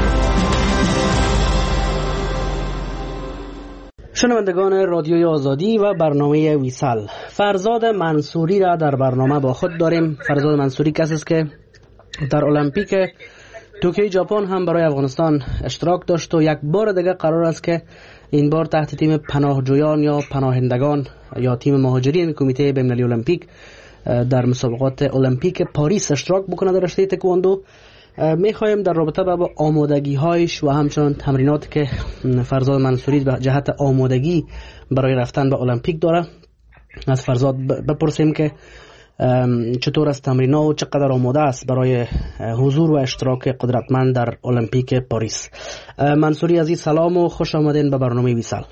شنوندگان رادیوی آزادی و برنامه ویسل، فرزاد منصوری را در برنامه با خود داریم. فرزاد منصوری کسی است که در المپیک توکیو ژاپن هم برای افغانستان اشتراک داشت و یک بار دیگه قرار است که این بار تحت تیم پناهجویان یا پناهندگان یا تیم مهاجرین کمیته بین‌المللی المپیک در مسابقات المپیک پاریس اشتراک بکنه در رشته تکواندو. میخوایم در رابطه با آمادگی هایش و همچنان تمرینات که فرزاد منصوری به جهت آمادگی برای رفتن به المپیک داره از فرزاد بپرسیم که چطور است تمرینات و چقدر آماده است برای حضور و اشتراک قدرتمند در المپیک پاریس. منصوری عزیز سلام و خوش آمدین به برنامه ویسال.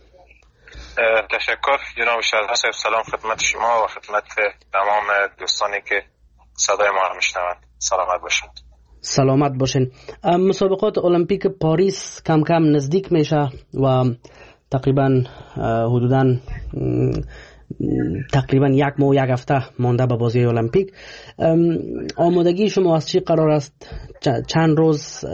تشکر جناب شهرزاد. سلام خدمت شما و خدمت تمام دوستانی که صدای ما رو میشنوند. سلامت باشید. سلامت باشین. مسابقات المپیک پاریس کم کم نزدیک میشه و تقریبا یک ماه و یک هفته مانده به بازی المپیک. آمادگی شما از چی قرار است؟ چند روز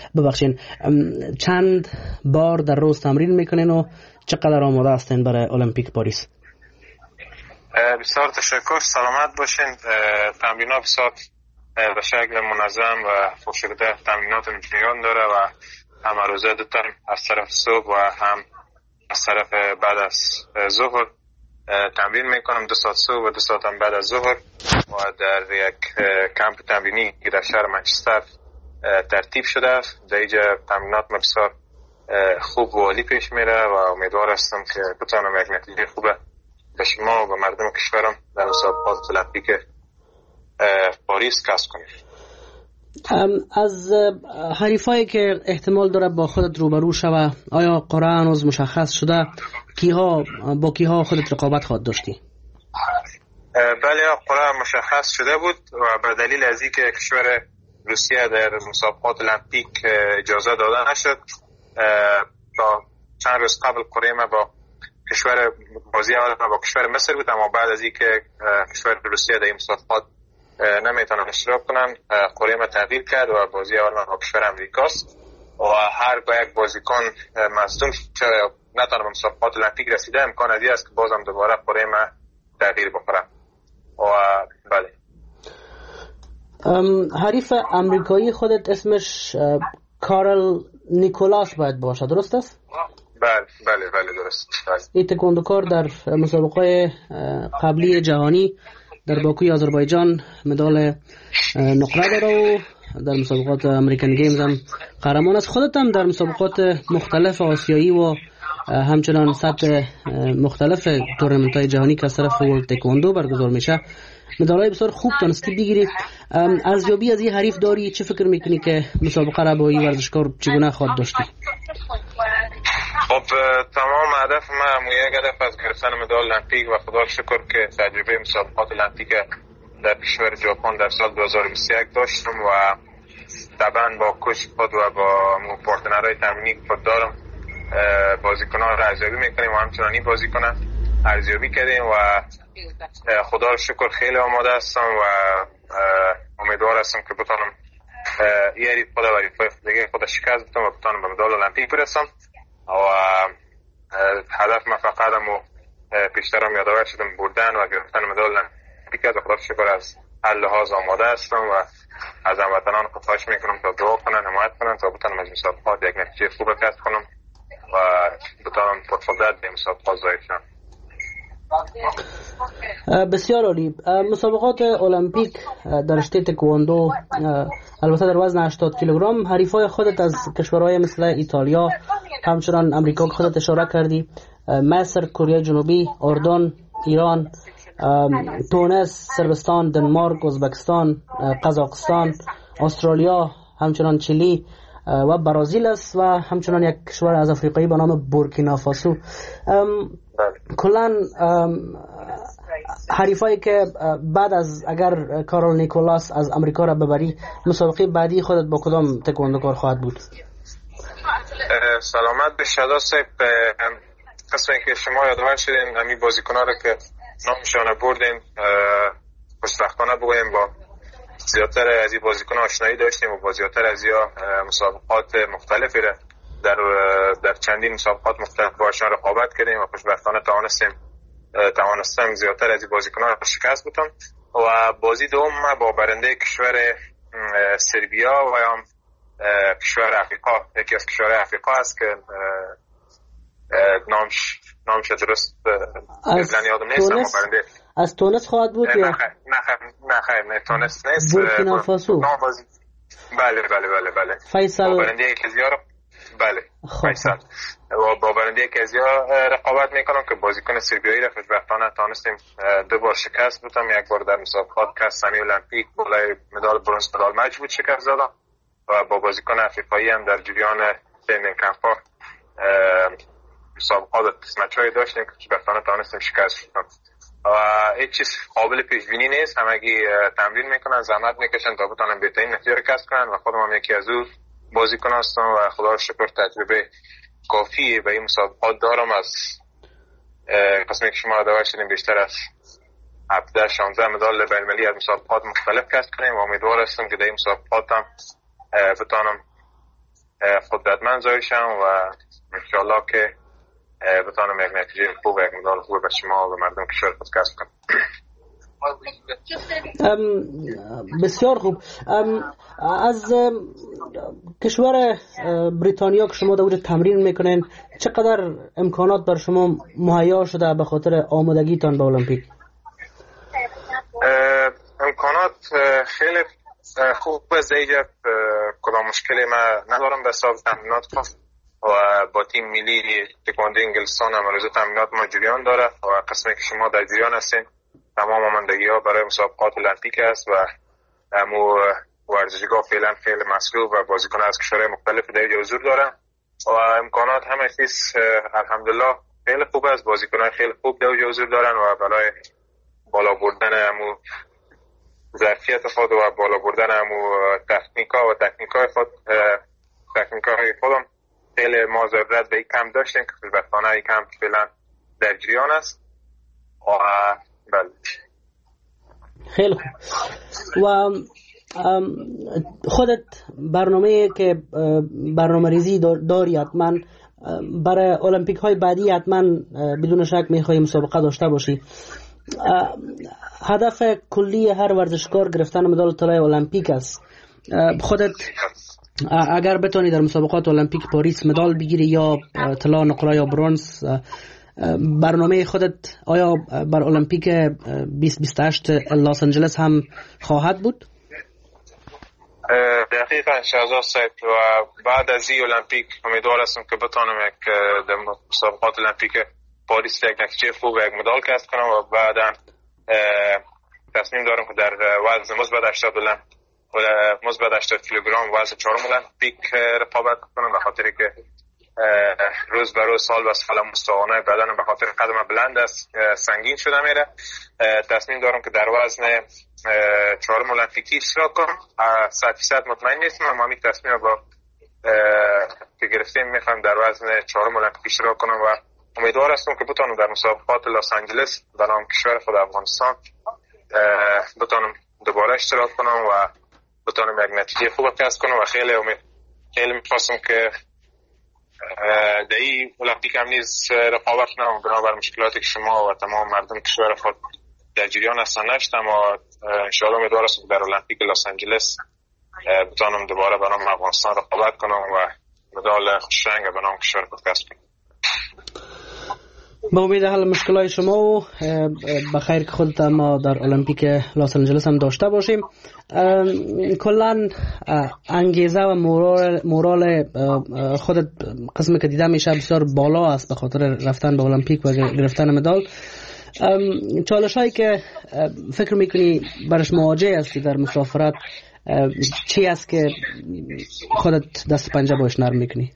چند بار در روز تمرین میکنین و چقدر آماده هستین برای المپیک پاریس؟ بسیار تشکر. سلامت باشین. تمرینات بسیار به شکل منظم و فوق‌العاده تمرینات جریان داره و هم روزه دو تایم از طرف صبح و هم از طرف بعد از ظهر تمرین میکنم. 2 ساعت صبح و 2 ساعت هم بعد از ظهر و در یک کمپ تمرینی که در شهر منچستر ترتیب شده است. در اینجا تمرینات بسیار خوب و عالی پیش میره و امیدوار هستم که بتونم یک نتیجه خوبه به شما و به مردم کشورم در مسابقات المپیک پاریس کسب کنیم. از حریفایی که احتمال داره با خودت روبرو شوه، آیا قرعه هنوز مشخص شده؟ با کیها خودت رقابت خواهد داشتی؟ بله، قرعه مشخص شده بود و به دلیل از اینکه کشور روسیه در مسابقات المپیک اجازه داده نشد، تا چند روز قبل قرعه ما با بازی اول با کشور مصر بود، اما بعد از اینکه کشور روسیه در این مسابقات نمیتونن اشتراک کنن، قرعه ما تغییر کرد و بازی اول با کشور امریکاست و هرگاه یک بازیکن مصدوم شده یا نتونه به مسابقات المپیک رسیده، امکان ازی است که بازم دوباره قرعه ما تغییر بخوره. و بله، حریف امریکایی خودت اسمش کارل نیکولاس باید باشه، درست است؟ بله درست. این تکواندوکار در مسابقه قبلی جهانی در باکوی آذربایجان مدال نقره داره و در مسابقات امریکن گیمز هم قهرمان است. خودت هم در مسابقات مختلف آسیایی و همچنان سطح مختلف تورنمنت‌های جهانی که از طرف ورلد تکواندو برگزار میشه مدال‌های بسیار خوب تونستی بگیری. ارزیابی از این حریف داری؟ چه فکر میکنی که مسابقه را با این ورزشکار چگونه خواهد داشتی؟ خب تمام هدف ما یک هدف از گرفتن مدال المپیک و خدا شکر که تجربه مسابقات المپیک در کشور ژاپن در سال 2021 داشتم و طبعا با کوچ خود و با پارتنرهای تمرینی خود دارم بازیکنان را ارزیابی میکنیم و همچنان این بازیکنان ارزیابی کردیم و خدا رو شکر خیلی آماده هستم و امیدوار هستم که بتونم یه خود و دیگه خود شکست بتونم و بتونم به مدال المپیک برسم و هدف ما فقط هم پیشترم یادآور شدم بردن و گرفتن مدال المپیک است و خدا شکر از هر لحاظ آماده هستم و از هموطنان خواهش میکنم تا دعا کنن، حمایت کنن تا بتونم از مسابقات یک نتیجه خوب کسب کنم و بتونم پرقدرت به مسابقات ظاهر شم. بسیار عالی. مسابقات المپیک در رشته تکواندو البته در وزن 80 کیلوگرم حریفای خودت از کشورهای مثل ایتالیا، همچنان امریکا که خودت اشاره کردی، مصر، کره جنوبی، اردن، ایران، تونس، صربستان، دنمارک، ازبکستان، قزاقستان، استرالیا، همچنان چیلی و برازیل است و همچنان یک کشور از افریقایی به نام بورکینافاسو. کلان حریفایی که بعد از اگر کارل نیکولاس از امریکا را ببری، مسابقه بعدی خودت با کدام تکواندوکار خواهد بود؟ سلامت به شدا صاحب. قسمی که شما یادآور شدین همین بازیکن‌ها رو که نامشان بردیم، خوشبختانه بگویم با زیادتر از این بازیکن‌ها آشنایی داشتیم و با زیادتر از مسابقات مختلفی را در چندین مسابقات مختلف باشون رقابت کردیم و خوشبختانه توانستم زیادتر از این بازیکن‌ها را شکست بدم و بازی دوم با برنده کشور سربیا و هم کشور افریقا، یکی از کشور افریقا است که نامش درست یادم نیست، اما برنده از تونس خواهد بود یا نه تونس نیست. بله. فیصل برنده کزیا بله فیصل با برنده کزیا رقابت میکنم که بازیکن سربیایی را خوشبختانه تانستیم 2 بار شکست بدم. یک بار در مسابقات کسانی المپیک بالای مدال برنز مدال مچ بود شکست دادم و با بازیکن افریقایی هم در جریان ترینینگ کمپ‌ها مسابقات مچ‌های داشتیم که خوشبختانه تانستیم شکست بدم. و هیچ چیز قابل پیش بینی نیست. همگی تمرین میکنن، زحمت میکشن تا بتونن بهترین نتیجه رو کسب کنن و خودم هم یکی از اون بازیکن هستم و خدا رو شکر تجربه کافی به این مسابقات دارم. از قسمی که شما دعوت شدیم بیشتر از 17-16 مدال بین‌المللی از مسابقات مختلف کسب کنیم و امیدوار هستم که در این مسابقات هم بتونم قدرتمند ظاهر شم و انشالله که بتونم یک نتیجه خوب و یک مدال خوب به شما و مردم کشور خود کسب کنم. بسیار خوب. از کشور بریتانیا که شما در اونجا تمرین میکنین چقدر امکانات بر شما مهیا شده به خاطر آمادگیتان به المپیک؟ امکانات خیلی خوب است. دیگه کدام مشکلی ما ندارم به حساب تمرینات و با تیم ملی تکواندو انگلستان هم روز تمرینات ما جریان داره و قسمی که شما در جریان هستین تمام آمادگی ها برای مسابقات المپیک است و همو ورزشگاه فعلا خیلی مصروف و بازیکن از کشورهای مختلف در اینجا حضور دارن و امکانات همه چیز الحمدلله خیلی خوب است. بازیکنان خیلی خوب در اینجا حضور دارن و برای بالا بردن همو ظرفیت خود و بالا بردن همو تکنیکای خودم خیلی ما ضرورت به این کم داشتیم که خوشبختانه این کم فعلا در جریان است و بله. خیلی خوب. و خودت برنامه که برنامه ریزی داری حتما برای المپیک های بعدی حتما بدون شک میخوای مسابقه داشته باشی. هدف کلی هر ورزشکار گرفتن مدال طلای المپیک است. خودت اگر بتونی در مسابقات المپیک پاریس مدال بگیری یا طلا نقره یا برنز، برنامه خودت آیا بر المپیک 2028 لس آنجلس هم خواهد بود؟ دقیقاً شهزاد صاحب و بعد از این المپیک امیدوار هستم که بتونم یک در مسابقات المپیک پاریس یک نتیجه خوب و یک مدال کسب کنم و بعدا تصمیم دارم که در وزن مثبت 80 کیلوگرم وزن 4 المپیک رقابت کنم، به خاطر که روز به روز سال به سال مستوانه بدنم به خاطر قدم بلند است سنگین شده میره. تصمیم دارم که در وزن 4 المپیکی اشتراک کنم. 100% مطمئن نیستم اما همین تصمیم با که گرفتیم میخوام در وزن 4 المپیک اشتراک کنم و امیدوار هستم که بتونم در مسابقات لس آنجلس در نام کشور خود افغانستان بتونم دوباره اشتراک کنم و بتونم یک نتیجه خوب کسب کنم و خیلی میخواستم که در این المپیک هم نیز رقابت کنم. بنابر مشکلاتی که شما و تمام مردم کشور خود در جریان هستن نشد، اما انشاءالله امیدوار هستم در المپیک لس آنجلس بتونم دوباره به نام افغانستان رقابت کنم و مدال خوشرنگ به نام کشور خود کسب کنم. با امید حل مشکلات شما و بخیر که خودت ما در المپیک لس آنجلس هم داشته باشیم. کلا انگیزه و مورال خودت قسمی که دیده میشه بسیار بالا است به خاطر رفتن به المپیک و گرفتن مدال. چالش هایی که فکر میکنی برش مواجه هستی در مسافرت چی است که خودت دست پنجه باش نرم میکنی؟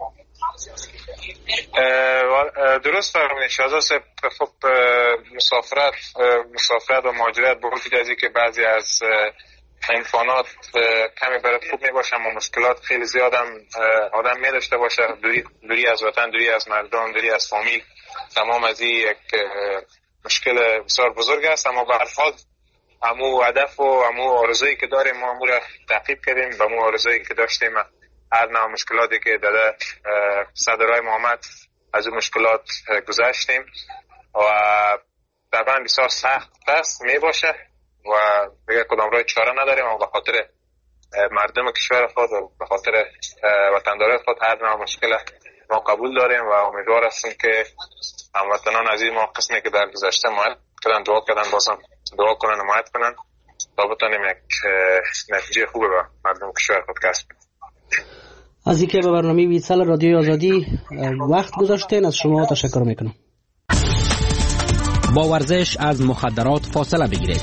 درست فرمودید شهزاد صاحب. خب مسافرت و مهاجرت به وجود از که بعضی از امکانات کمی برات خوب میباشه اما مشکلات خیلی زیادم آدم میداشته باشه، دوری از وطن، دوری از مردم، دوری از فامیل، تمام از این یک مشکل بسیار بزرگ است. اما به هر حال همو هدف و همو آرزویی که داریم ما همو را تعقیب کردیم، به همو آرزویی که داشتیم هر نوع مشکلاتی که داده صدرهای محمد از اون مشکلات گذشتیم و طبعا بسیار سخت است می باشه و دیگه کدام راه چاره نداریم، اما به خاطر مردم کشور خود و به خاطر وطندارای خود هر نوع مشکل ما قبول داریم و امیدوار هستیم که هموطنان عزیز ما قسمی که در گذشته حمایت کردن دعا کردن بازم دعا کنن حمایت کنن تا بتانیم یک نتیجه خوبه به مردم کشور خود کسب کنیم. از اینکه به برنامه ویسال رادیوی آزادی وقت گذاشتین از شما تشکر میکنم. با ورزش از مخدرات فاصله بگیرید.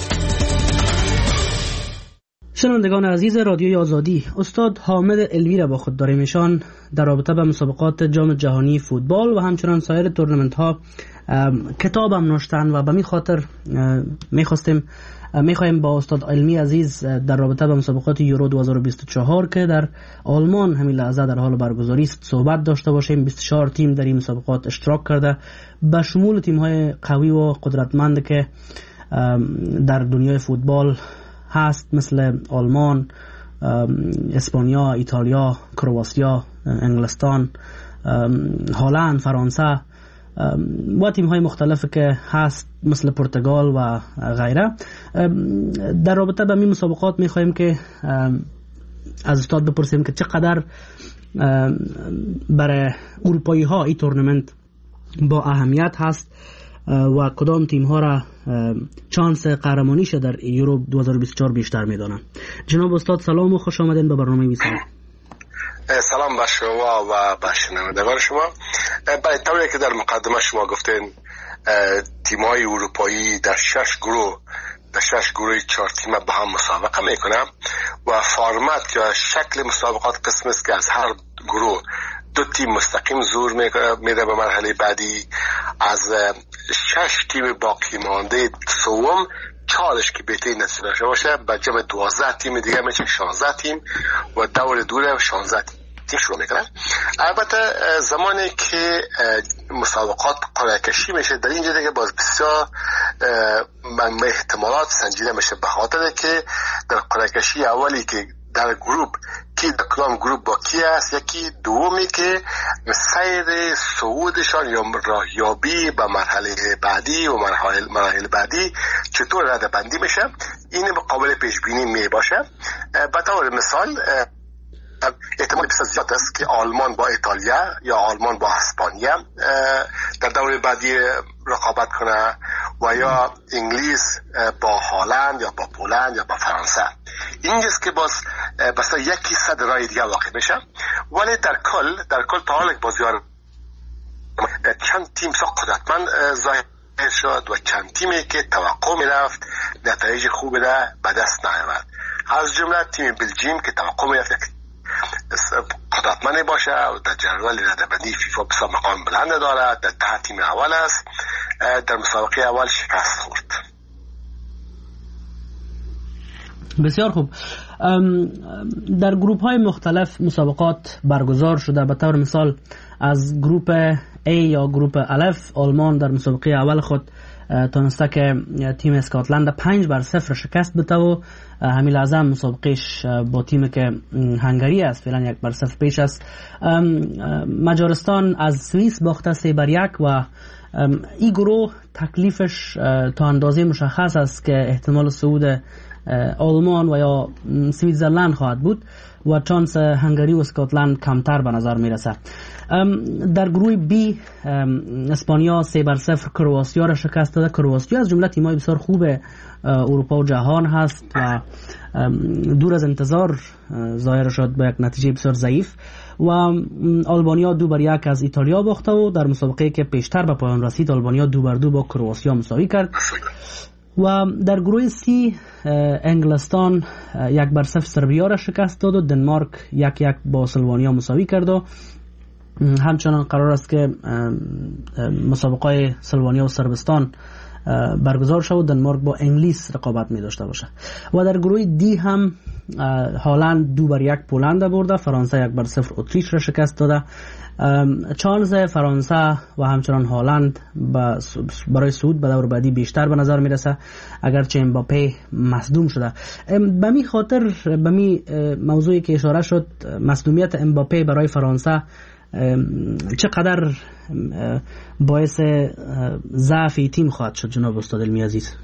شنوندگان عزیز رادیوی آزادی، استاد حامد علوی را با خود داریم. ایشان در رابطه با مسابقات جام جهانی فوتبال و همچنان سایر تورنمنت ها کتاب هم نوشتن و به می خاطر میخوایم با استاد علمی عزیز در رابطه با مسابقات یورو 2024 که در آلمان همین لحظه در حال برگزاری است صحبت داشته باشیم. 24 تیم در این مسابقات اشتراک کرده، به شمول تیم های قوی و قدرتمند که در دنیای فوتبال هست، مثل آلمان، اسپانیا، ایتالیا، کرواتیا، انگلستان، هلند، فرانسه و تیم های مختلفی که هست مثل پرتغال و غیره. در رابطه با این مسابقات میخوایم که از استاد بپرسیم که چقدر برای اروپایی ها این تورنمنت با اهمیت هست و کدام تیم ها را چانس قهرمانیش در یورو 2024 بیشتر میدانن. جناب استاد سلام و خوش آمدین به برنامه ویسال. سلام به شما و به شنوندگان شما. برای طوری که در مقدمه شما گفتین تیم‌های اروپایی در 6 گروه 4 تیم به هم مسابقه میکنن و فرمت یا شکل مسابقات قسم است که از هر گروه 2 تیم مستقیم زور میده به مرحله بعدی. از 6 تیم باقی مانده سوم 4 که بهترین نتیجه داشته باشه به جمع 12 تیم دیگه میشه 16 تیم و دور دوره 16 تیم شروع میکنن. البته زمانی که مسابقات قرعه کشی میشه در اینجا دیگه باز بسیار احتمالات سنجیده میشه، به خاطر که در قرعه کشی اولی که در گروپ کی در کدام گروپ با کی است، یکی دومی که سیر صعودشان یا راهیابی به مرحله بعدی و مراحل بعدی چطور رده بندی میشه، این قابل پیش بینی می باشه. به طور مثال احتمال بسیار زیاد است که آلمان با ایتالیا یا آلمان با اسپانیا در دوره بعدی رقابت کنه و یا انگلیس با هلند یا با پولند یا با فرانسه. اینجاست که باز بسیار یکی صد رای دیگه واقع میشه. ولی در کل تا حال بازیار چند تیم سا قدرتمند ظاهر شد و چند تیمی که توقع میرفت نتایج خوبی را به دست نیاورد. از جمله تیم بلژیم که توقع میرفت قدرتمند باشه و در جدول رده‌بندی فیفا بسیار مقام بلند دارد، در 10 تیم اول است، در مسابقه اول شکست خورد. بسیار خوب. در گروپ های مختلف مسابقات برگزار شده. به طور مثال از گروپ A یا گروپ الف آلمان در مسابقه اول خود تونسته که تیم اسکاتلند 5-0 شکست بده و همین لحظه مسابقهش با تیمی که هنگری است فعلا 1-0 پیش است. مجارستان از سوئیس باخته 3-1 و این گروه تکلیفش تا اندازه مشخص است که احتمال صعود آلمان و یا سوئیسرلند خواهد بود و چانس هنگری و اسکاتلند کمتر به نظر میرسه. در گروه B اسپانیا 3-0 کرواتیا را شکست داده. کرواتیا از جمله تیم‌های بسیار خوب اروپا و جهان هست و دور از انتظار ظاهر شد به یک نتیجه بسیار ضعیف و آلبانیا 2-1 از ایتالیا باخته و در مسابقه که پیشتر به پایان رسید آلبانیا 2-2 با کرواتیا مساوی کرد. و در گروه C انگلستان 1-0 سربیا را شکست داد و دنمارک 1-1 با اسلوونیا مساوی کرد و همچنان قرار است که مسابقه اسلوونیا و صربستان برگزار شد و دنمارک با انگلیس رقابت می داشته باشه. و در گروه D هم هلند 2-1 پولند برده، فرانسه 1-0 اتریش را شکست داده. چانس فرانسه و همچنان هلند برای صعود به دور بعدی بیشتر به نظر میرسه اگرچه امباپه مصدوم شده. به می خاطر به می موضوعی که اشاره شد، مصدومیت امباپه برای فرانسه چقدر باعث ضعف تیم خواهد شد جناب استاد علمی عزیز؟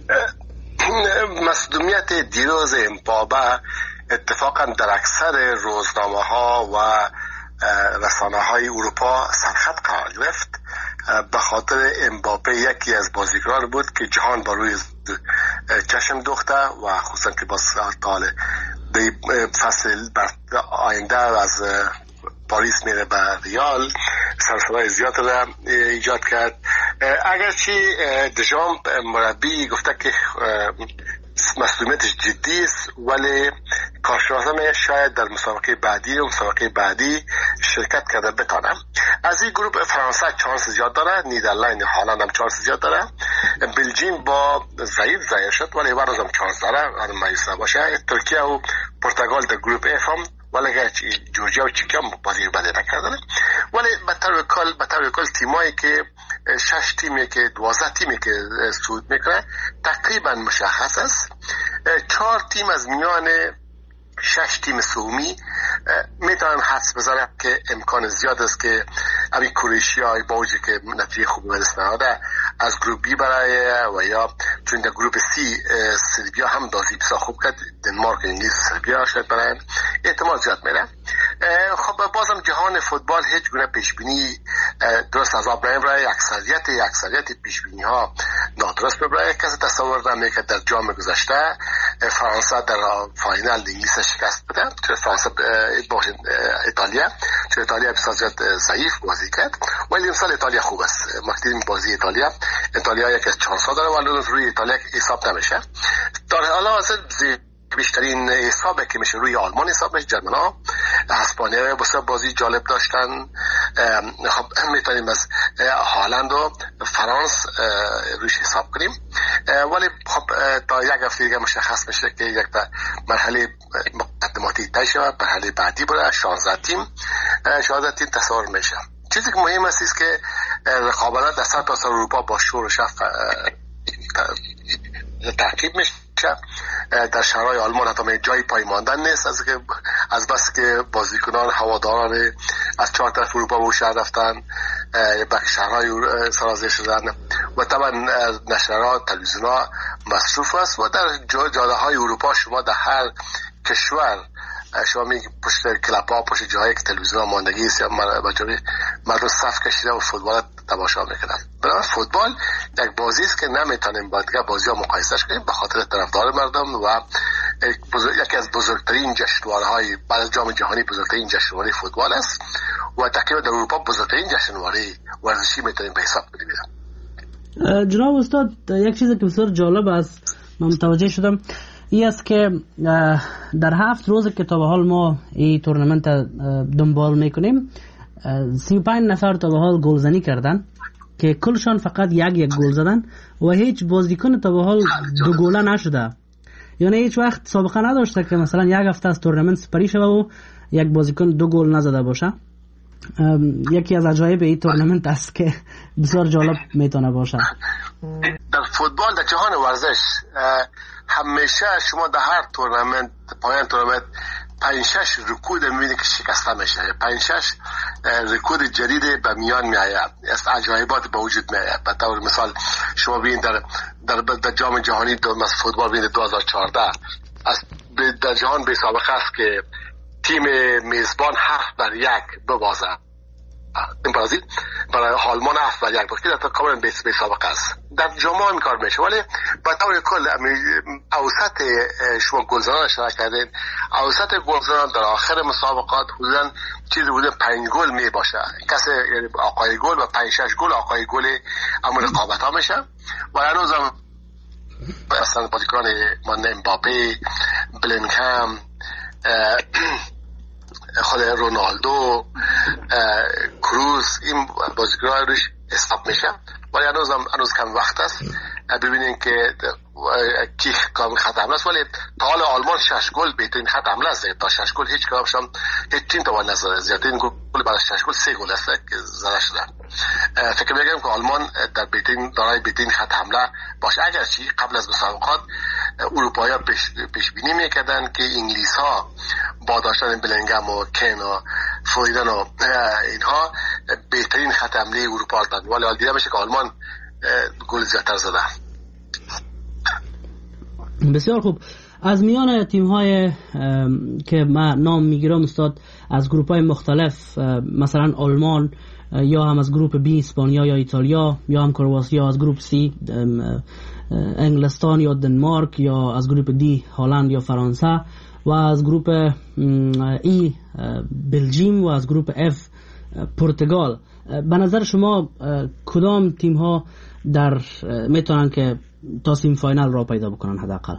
مصدومیت دیروز امباپه اتفاقا در اکثر روزنامه ها و رسانه های اروپا سرخط قرار گرفت، به خاطر امباپه یکی از بازیکنان بود که جهان با روی چشم دوخته و خصوصا که باز تال دی فصل آینده از پاریس میره به ریال سرصدای زیاد را ایجاد کرد. اگرچه دژام مربی گفته که مسئولیتش جدی است ولی کارشناسان شاید در مسابقه بعدی شرکت کرده بتانه. از این گروه فرانسه چانس زیاد داره، نیدرلند هالند هم چانس زیاد داره، بلژیم با ضعیف شد ولی ورز هم چانس داره مایوس نباشه. ترکیه و پرتغال در گروه اف هم ولی جورجیا و چیک هم بازی بده نکردن. ولی به طور کل تیمایی که 6 تیمی که 12 تیمی که صعود میکنه تقریبا مشخص است. 4 تیم از میان 6 تیم سومی میتونن حدس بزنن که امکان زیاد است که همین کرواتیا با وجود که نتیجه خوبی به دست نهاده از گروپ بی برای و یا چون در گروپ سی سربیا هم بازی بسیار خوب کرد، دنمارک انگلیس سربیا شاید برن احتمال زیاد میره. خب بازم جهان فوتبال هیچ گونه پیش بینی درست از آب نمیبره. اکثریت پیش بینی ها نادرست میبره. کسی تصور نمیکنه در جام گذشته فرانسه در فاینال انگلیس شکست بده، چون فرانسه ایتالیا بسیار زیاد ضعیف بازی کرد ولی امسال ایتالیا خوب است. مقدیم بازی ایتالیا یکی از چانس ها داره ولی روی ایتالیا حساب نمیشه. در حال حاضر بیشترین حسابه که میشه روی آلمان حساب میشه. جرمن ها اسپانیا بسیار بازی جالب داشتن. خب میتونیم از هالند و فرانس روش حساب کنیم ولی خب تا یک هفته دیگه مشخص میشه که یک مرحله مقدماتی طی شود، مرحله بعدی بره 16 تیم تصور میشه. چیزی که مهم است که رقابت در سرتاسر اروپا با شور و شف تعقیب میشه. در شهرهای آلمان حتی جای پای ماندن نیست از بس که بازیکنان هواداران از 4 طرف اروپا به شهر رفتن به شهرهای سرازیر شدن و طبعا نشرات تلویزیون‌ها مصروف است و در جاده های اروپا شما در هر کشور شما میگی پشت کلاب ها پشت جایی که تلویزیون ها ماندگی است یا مردم صف کشیده و فوتبال تماشا میکنن. برای فوتبال یک بازی است که نمیتونیم با دیگه بازی ها مقایسهش کنیم به خاطر طرفدار مردم و یکی از بزرگترین جشنواره‌های بعد از جام جهانی بزرگترین جشنواره فوتبال است و تقریبا در اروپا بزرگترین جشنواره ورزشی میتونیم به حساب بگیریم. جناب استاد یک چیزی که بسیار جالب است من متوجه شدم این است که در 7 روز که تا به حال ما این تورنمنت دنبال میکنیم 35 نفر تا به حال گلزنی کردن که کلشان فقط یک گل زدن و هیچ بازیکن تا به حال 2 گله نشده. یعنی هیچ وقت سابقه نداشته که مثلا یک هفته از تورنمنت سپری شده و یک بازیکن 2 گل نزده باشه. یکی از عجایب این تورنمنت است که بسیار جالب میتونه باشه. در فوتبال در جهان ورزش همیشه شما در هر تورنمنت پایان تورنمنت 5-6 رکورد میبینید که شکسته میشه، 5-6 رکورد جدید به میان میآید، از عجایبات به وجود میآید. به طور مثال شما ببینید در جام جهانی فوتبال ببینید 2014 در جهان به سابقه است که تیم میزبان 7-1 ببازه. این برازیل برای آلمان 7-1 بود که در کاملا به سابقه است. در جام این کار میشه ولی به طور کل اوسط شما گلزنان اشاره کردین، اوسط گلزنان در آخر مسابقات حدودا چیزی بوده 5 گل می باشه. کسی یعنی آقای گل و 5-6 گل آقای گل اما رقابت ها میشه و هنوز هم مثلا بازیکنان مانند امباپه، بلینگهام، خود رونالدو، کروز این بازیکن‌ها روش حساب میشه ولی هنوز کم وقت است ببینین که کی کام خط حمله است. ولی تا حال آلمان 6 گل بهترین خط حمله است. تا 6 گل هیچ کدامشون هیچ تیم توان نزده. زیادترین گل برای 6 گل 3 گل است که زده شده. فکر می‌کنم که آلمان در دارای بهترین خط حمله باشه. اگرچه قبل از مسابقات اروپایی‌ها پیش بینی می‌کردند که انگلیس‌ها با داشتن بلینگهام و کین و فویدن و اینها بهترین خط حمله اروپا دارند ولی حال دیده میشه که آلمان گل زیادتر زده. بسیار خوب. از میان تیم های که من نام میگیرم استاد، از گروپ های مختلف، مثلا آلمان یا هم از گروپ بی اسپانیا یا ایتالیا یا هم کرواتیا، از گروپ سی انگلستان یا دنمارک، یا از گروپ دی هلند یا فرانسه، و از گروپ ای بلژیم، و از گروپ اف پرتغال. به نظر شما کدام تیم ها در میتونن که تا سیم فاینال را پیدا بکنن حداقل؟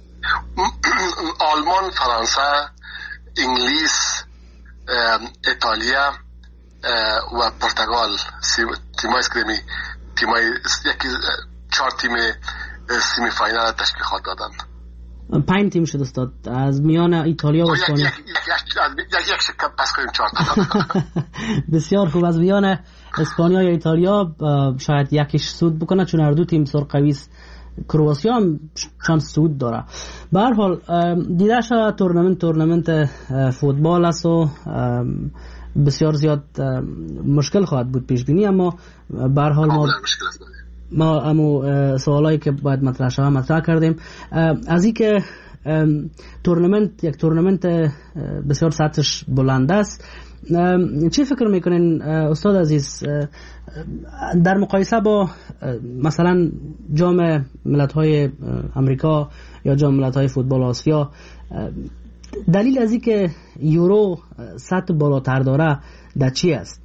آلمان، فرانسه، انگلیس، ایتالیا و پرتغال تیمای اسکریمی، تیمای یکی 4 تیم سیمی فاینال تشکیل خواهد دادند. 5 تیم شد استاد از میان ایتالیا و اسپانیا. یک شکم پس کنیم 4 تا. بسیار خوب. از میان اسپانیا یا ایتالیا شاید یکیش صعود بکنه، چون هر دو تیم بسیار قوی است. کرواتیا هم شانس صعود داره. به هر حال دیده شده تورنمنت فوتبال است و بسیار زیاد مشکل خواهد بود پیش بینی، اما به هر حال ما امو سوالایی که باید مطرح شود مطرح کردیم. از این که یک تورنمنت بسیار سطحش بلند است، چی فکر میکنین استاد عزیز در مقایسه با مثلا جام ملت‌های امریکا یا جام ملت‌های فوتبال آسیا، دلیل از این که یورو سطح بالاتر داره در چی است؟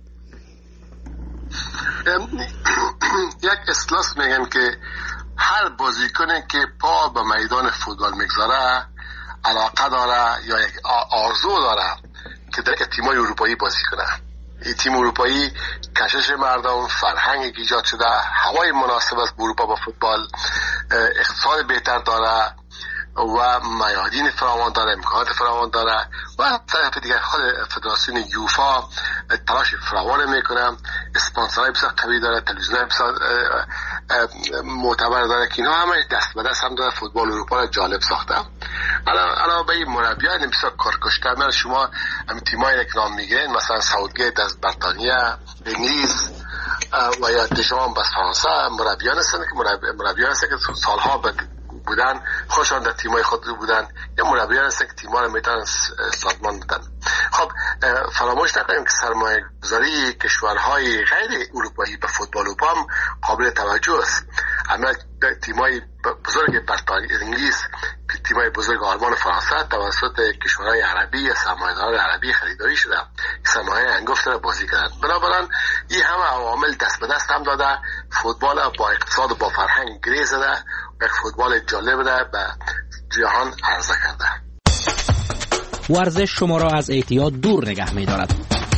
یک اصطلاح میگن که هر بازیکنی که پا به میدان فوتبال میگذاره علاقه داره یا یک آرزو داره که در تیم‌های اروپایی بازی کنه. این تیم اروپایی کشش مردم، فرهنگ ایجاد شده، هوای مناسب است به اروپا با فوتبال، اقتصاد بهتر داره و میادین فراوان داره، امکانات فراوان داره و طرف دیگر خود فدراسیون یوفا تلاش فراوان میکنه، اسپانسرهای بسیار قوی داره، تلویزیون‌های بسیار معتبر داره که اینا همه دست به دست هم داره فوتبال اروپا را جالب ساخته. علاوه بر مربیان بسیار کارکشته، من شما هم تیمایی که نام میگیرین مثلا ساوتگیت از بریتانیا، انگلیس و یا دشام از فرانسه، مربیان هستند که سالها بودن، خوشان در تیمای خود بودن، یا مربیان هستن که تیم‌ها رو میتونن سازمان بدن. خب فراموش نکنیم که سرمایه گذاری کشورهای غیر اروپایی به فوتبال اروپا هم قابل توجه است. اما تیمای بزرگ بریتانیا، انگلیس، تیمای بزرگ آلمان و فرانسه توسط کشورهای عربی یا سرمایه‌داران عربی خریداری شده، سرمایه انگفت را بازی کردن. بنابراین این همه عوامل دست به دست هم داده فوتبال با اقتصاد و با فرهنگ گره زده، یک فوتبال جالب ده به جهان عرضه کرده. ورزش شما را از اعتیاد دور نگه می دارد.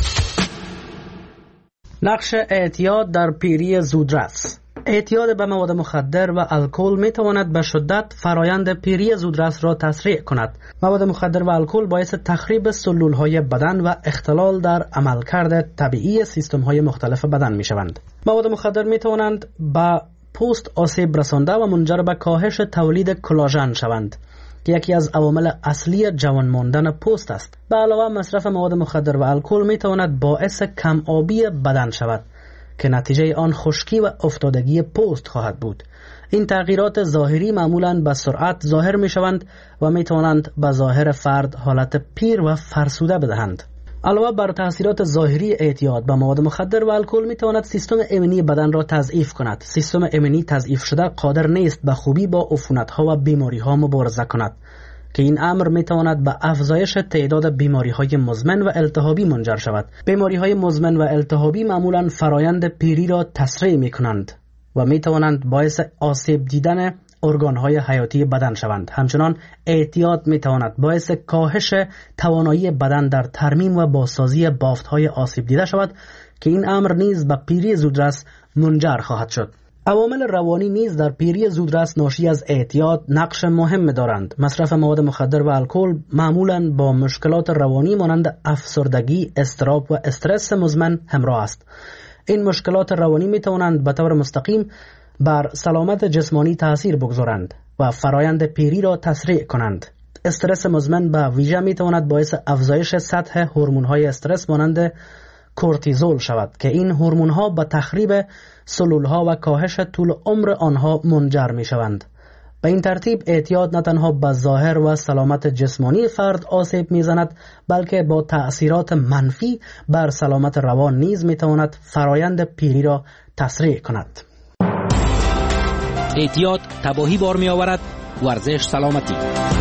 نقش اعتیاد در پیری زودرس. اعتیاد به مواد مخدر و الکل می تواند به شدت فرایند پیری زودرس را تسریع کند. مواد مخدر و الکل باعث تخریب سلولهای بدن و اختلال در عملکرد طبیعی سیستم‌های مختلف بدن می شوند. مواد مخدر می توانند به پوست آسیب رسانده و منجر به کاهش تولید کلاژن شوند که یکی از عوامل اصلی جوان ماندن پوست است. به علاوه مصرف مواد مخدر و الکل می تواند باعث کم آبی بدن شود که نتیجه آن خشکی و افتادگی پوست خواهد بود. این تغییرات ظاهری معمولاً به سرعت ظاهر می شوند و می توانند به ظاهر فرد حالت پیر و فرسوده بدهند. علاوه بر تاثیرات ظاهری اعتیاد به مواد مخدر و الکل می تواند سیستم ایمنی بدن را تضعیف کند. سیستم ایمنی تضعیف شده قادر نیست به خوبی با عفونت‌ها و بیماری‌ها مبارزه کند که این امر می تواند به افزایش تعداد بیماری‌های مزمن و التهابی منجر شود. بیماری‌های مزمن و التهابی معمولاً فرایند پیری را تسریع می کنند و می توانند باعث آسیب دیدن ارگان‌های حیاتی بدن شوند. همچنان اعتیاد می‌تواند باعث کاهش توانایی بدن در ترمیم و بازسازی بافت‌های آسیب دیده شود که این امر نیز به پیری زودرس منجر خواهد شد. عوامل روانی نیز در پیری زودرس ناشی از اعتیاد نقش مهم دارند. مصرف مواد مخدر و الکل معمولاً با مشکلات روانی مانند افسردگی، اضطراب و استرس مزمن همراه است. این مشکلات روانی می‌توانند به طور مستقیم بر سلامت جسمانی تأثیر بگذارند و فرایند پیری را تسریع کنند. استرس مزمن به ویژه می تواند باعث افزایش سطح هورمون‌های استرس مانند کورتیزول شود که این هورمون‌ها به تخریب سلول‌ها و کاهش طول عمر آنها منجر می شوند. به این ترتیب اعتیاد نه تنها به ظاهر و سلامت جسمانی فرد آسیب میزند، بلکه با تأثیرات منفی بر سلامت روان نیز میتواند فرایند پیری را تسریع کند. اعتیاد تباهی بار می آورد، ورزش سلامتی.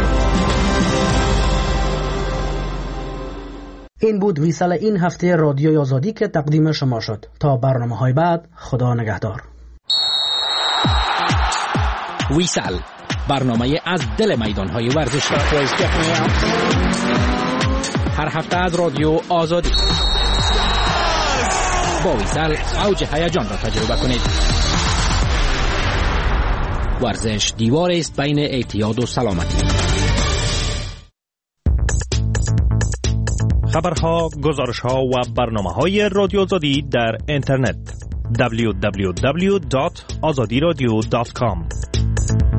این بود ویسال این هفته رادیوی آزادی که تقدیم شما شد. تا برنامه‌های بعد، خدا نگهدار. ویسال، برنامه از دل میدان‌های ورزشی. هر هفته از رادیو آزادی. با ویسال اوج هیجان را تجربه کنید. ورزش دیوار است بین اعتیاد و سلامتی. خبرها، گزارش‌ها و برنامه‌های رادیو آزادی در اینترنت www.azadiradio.com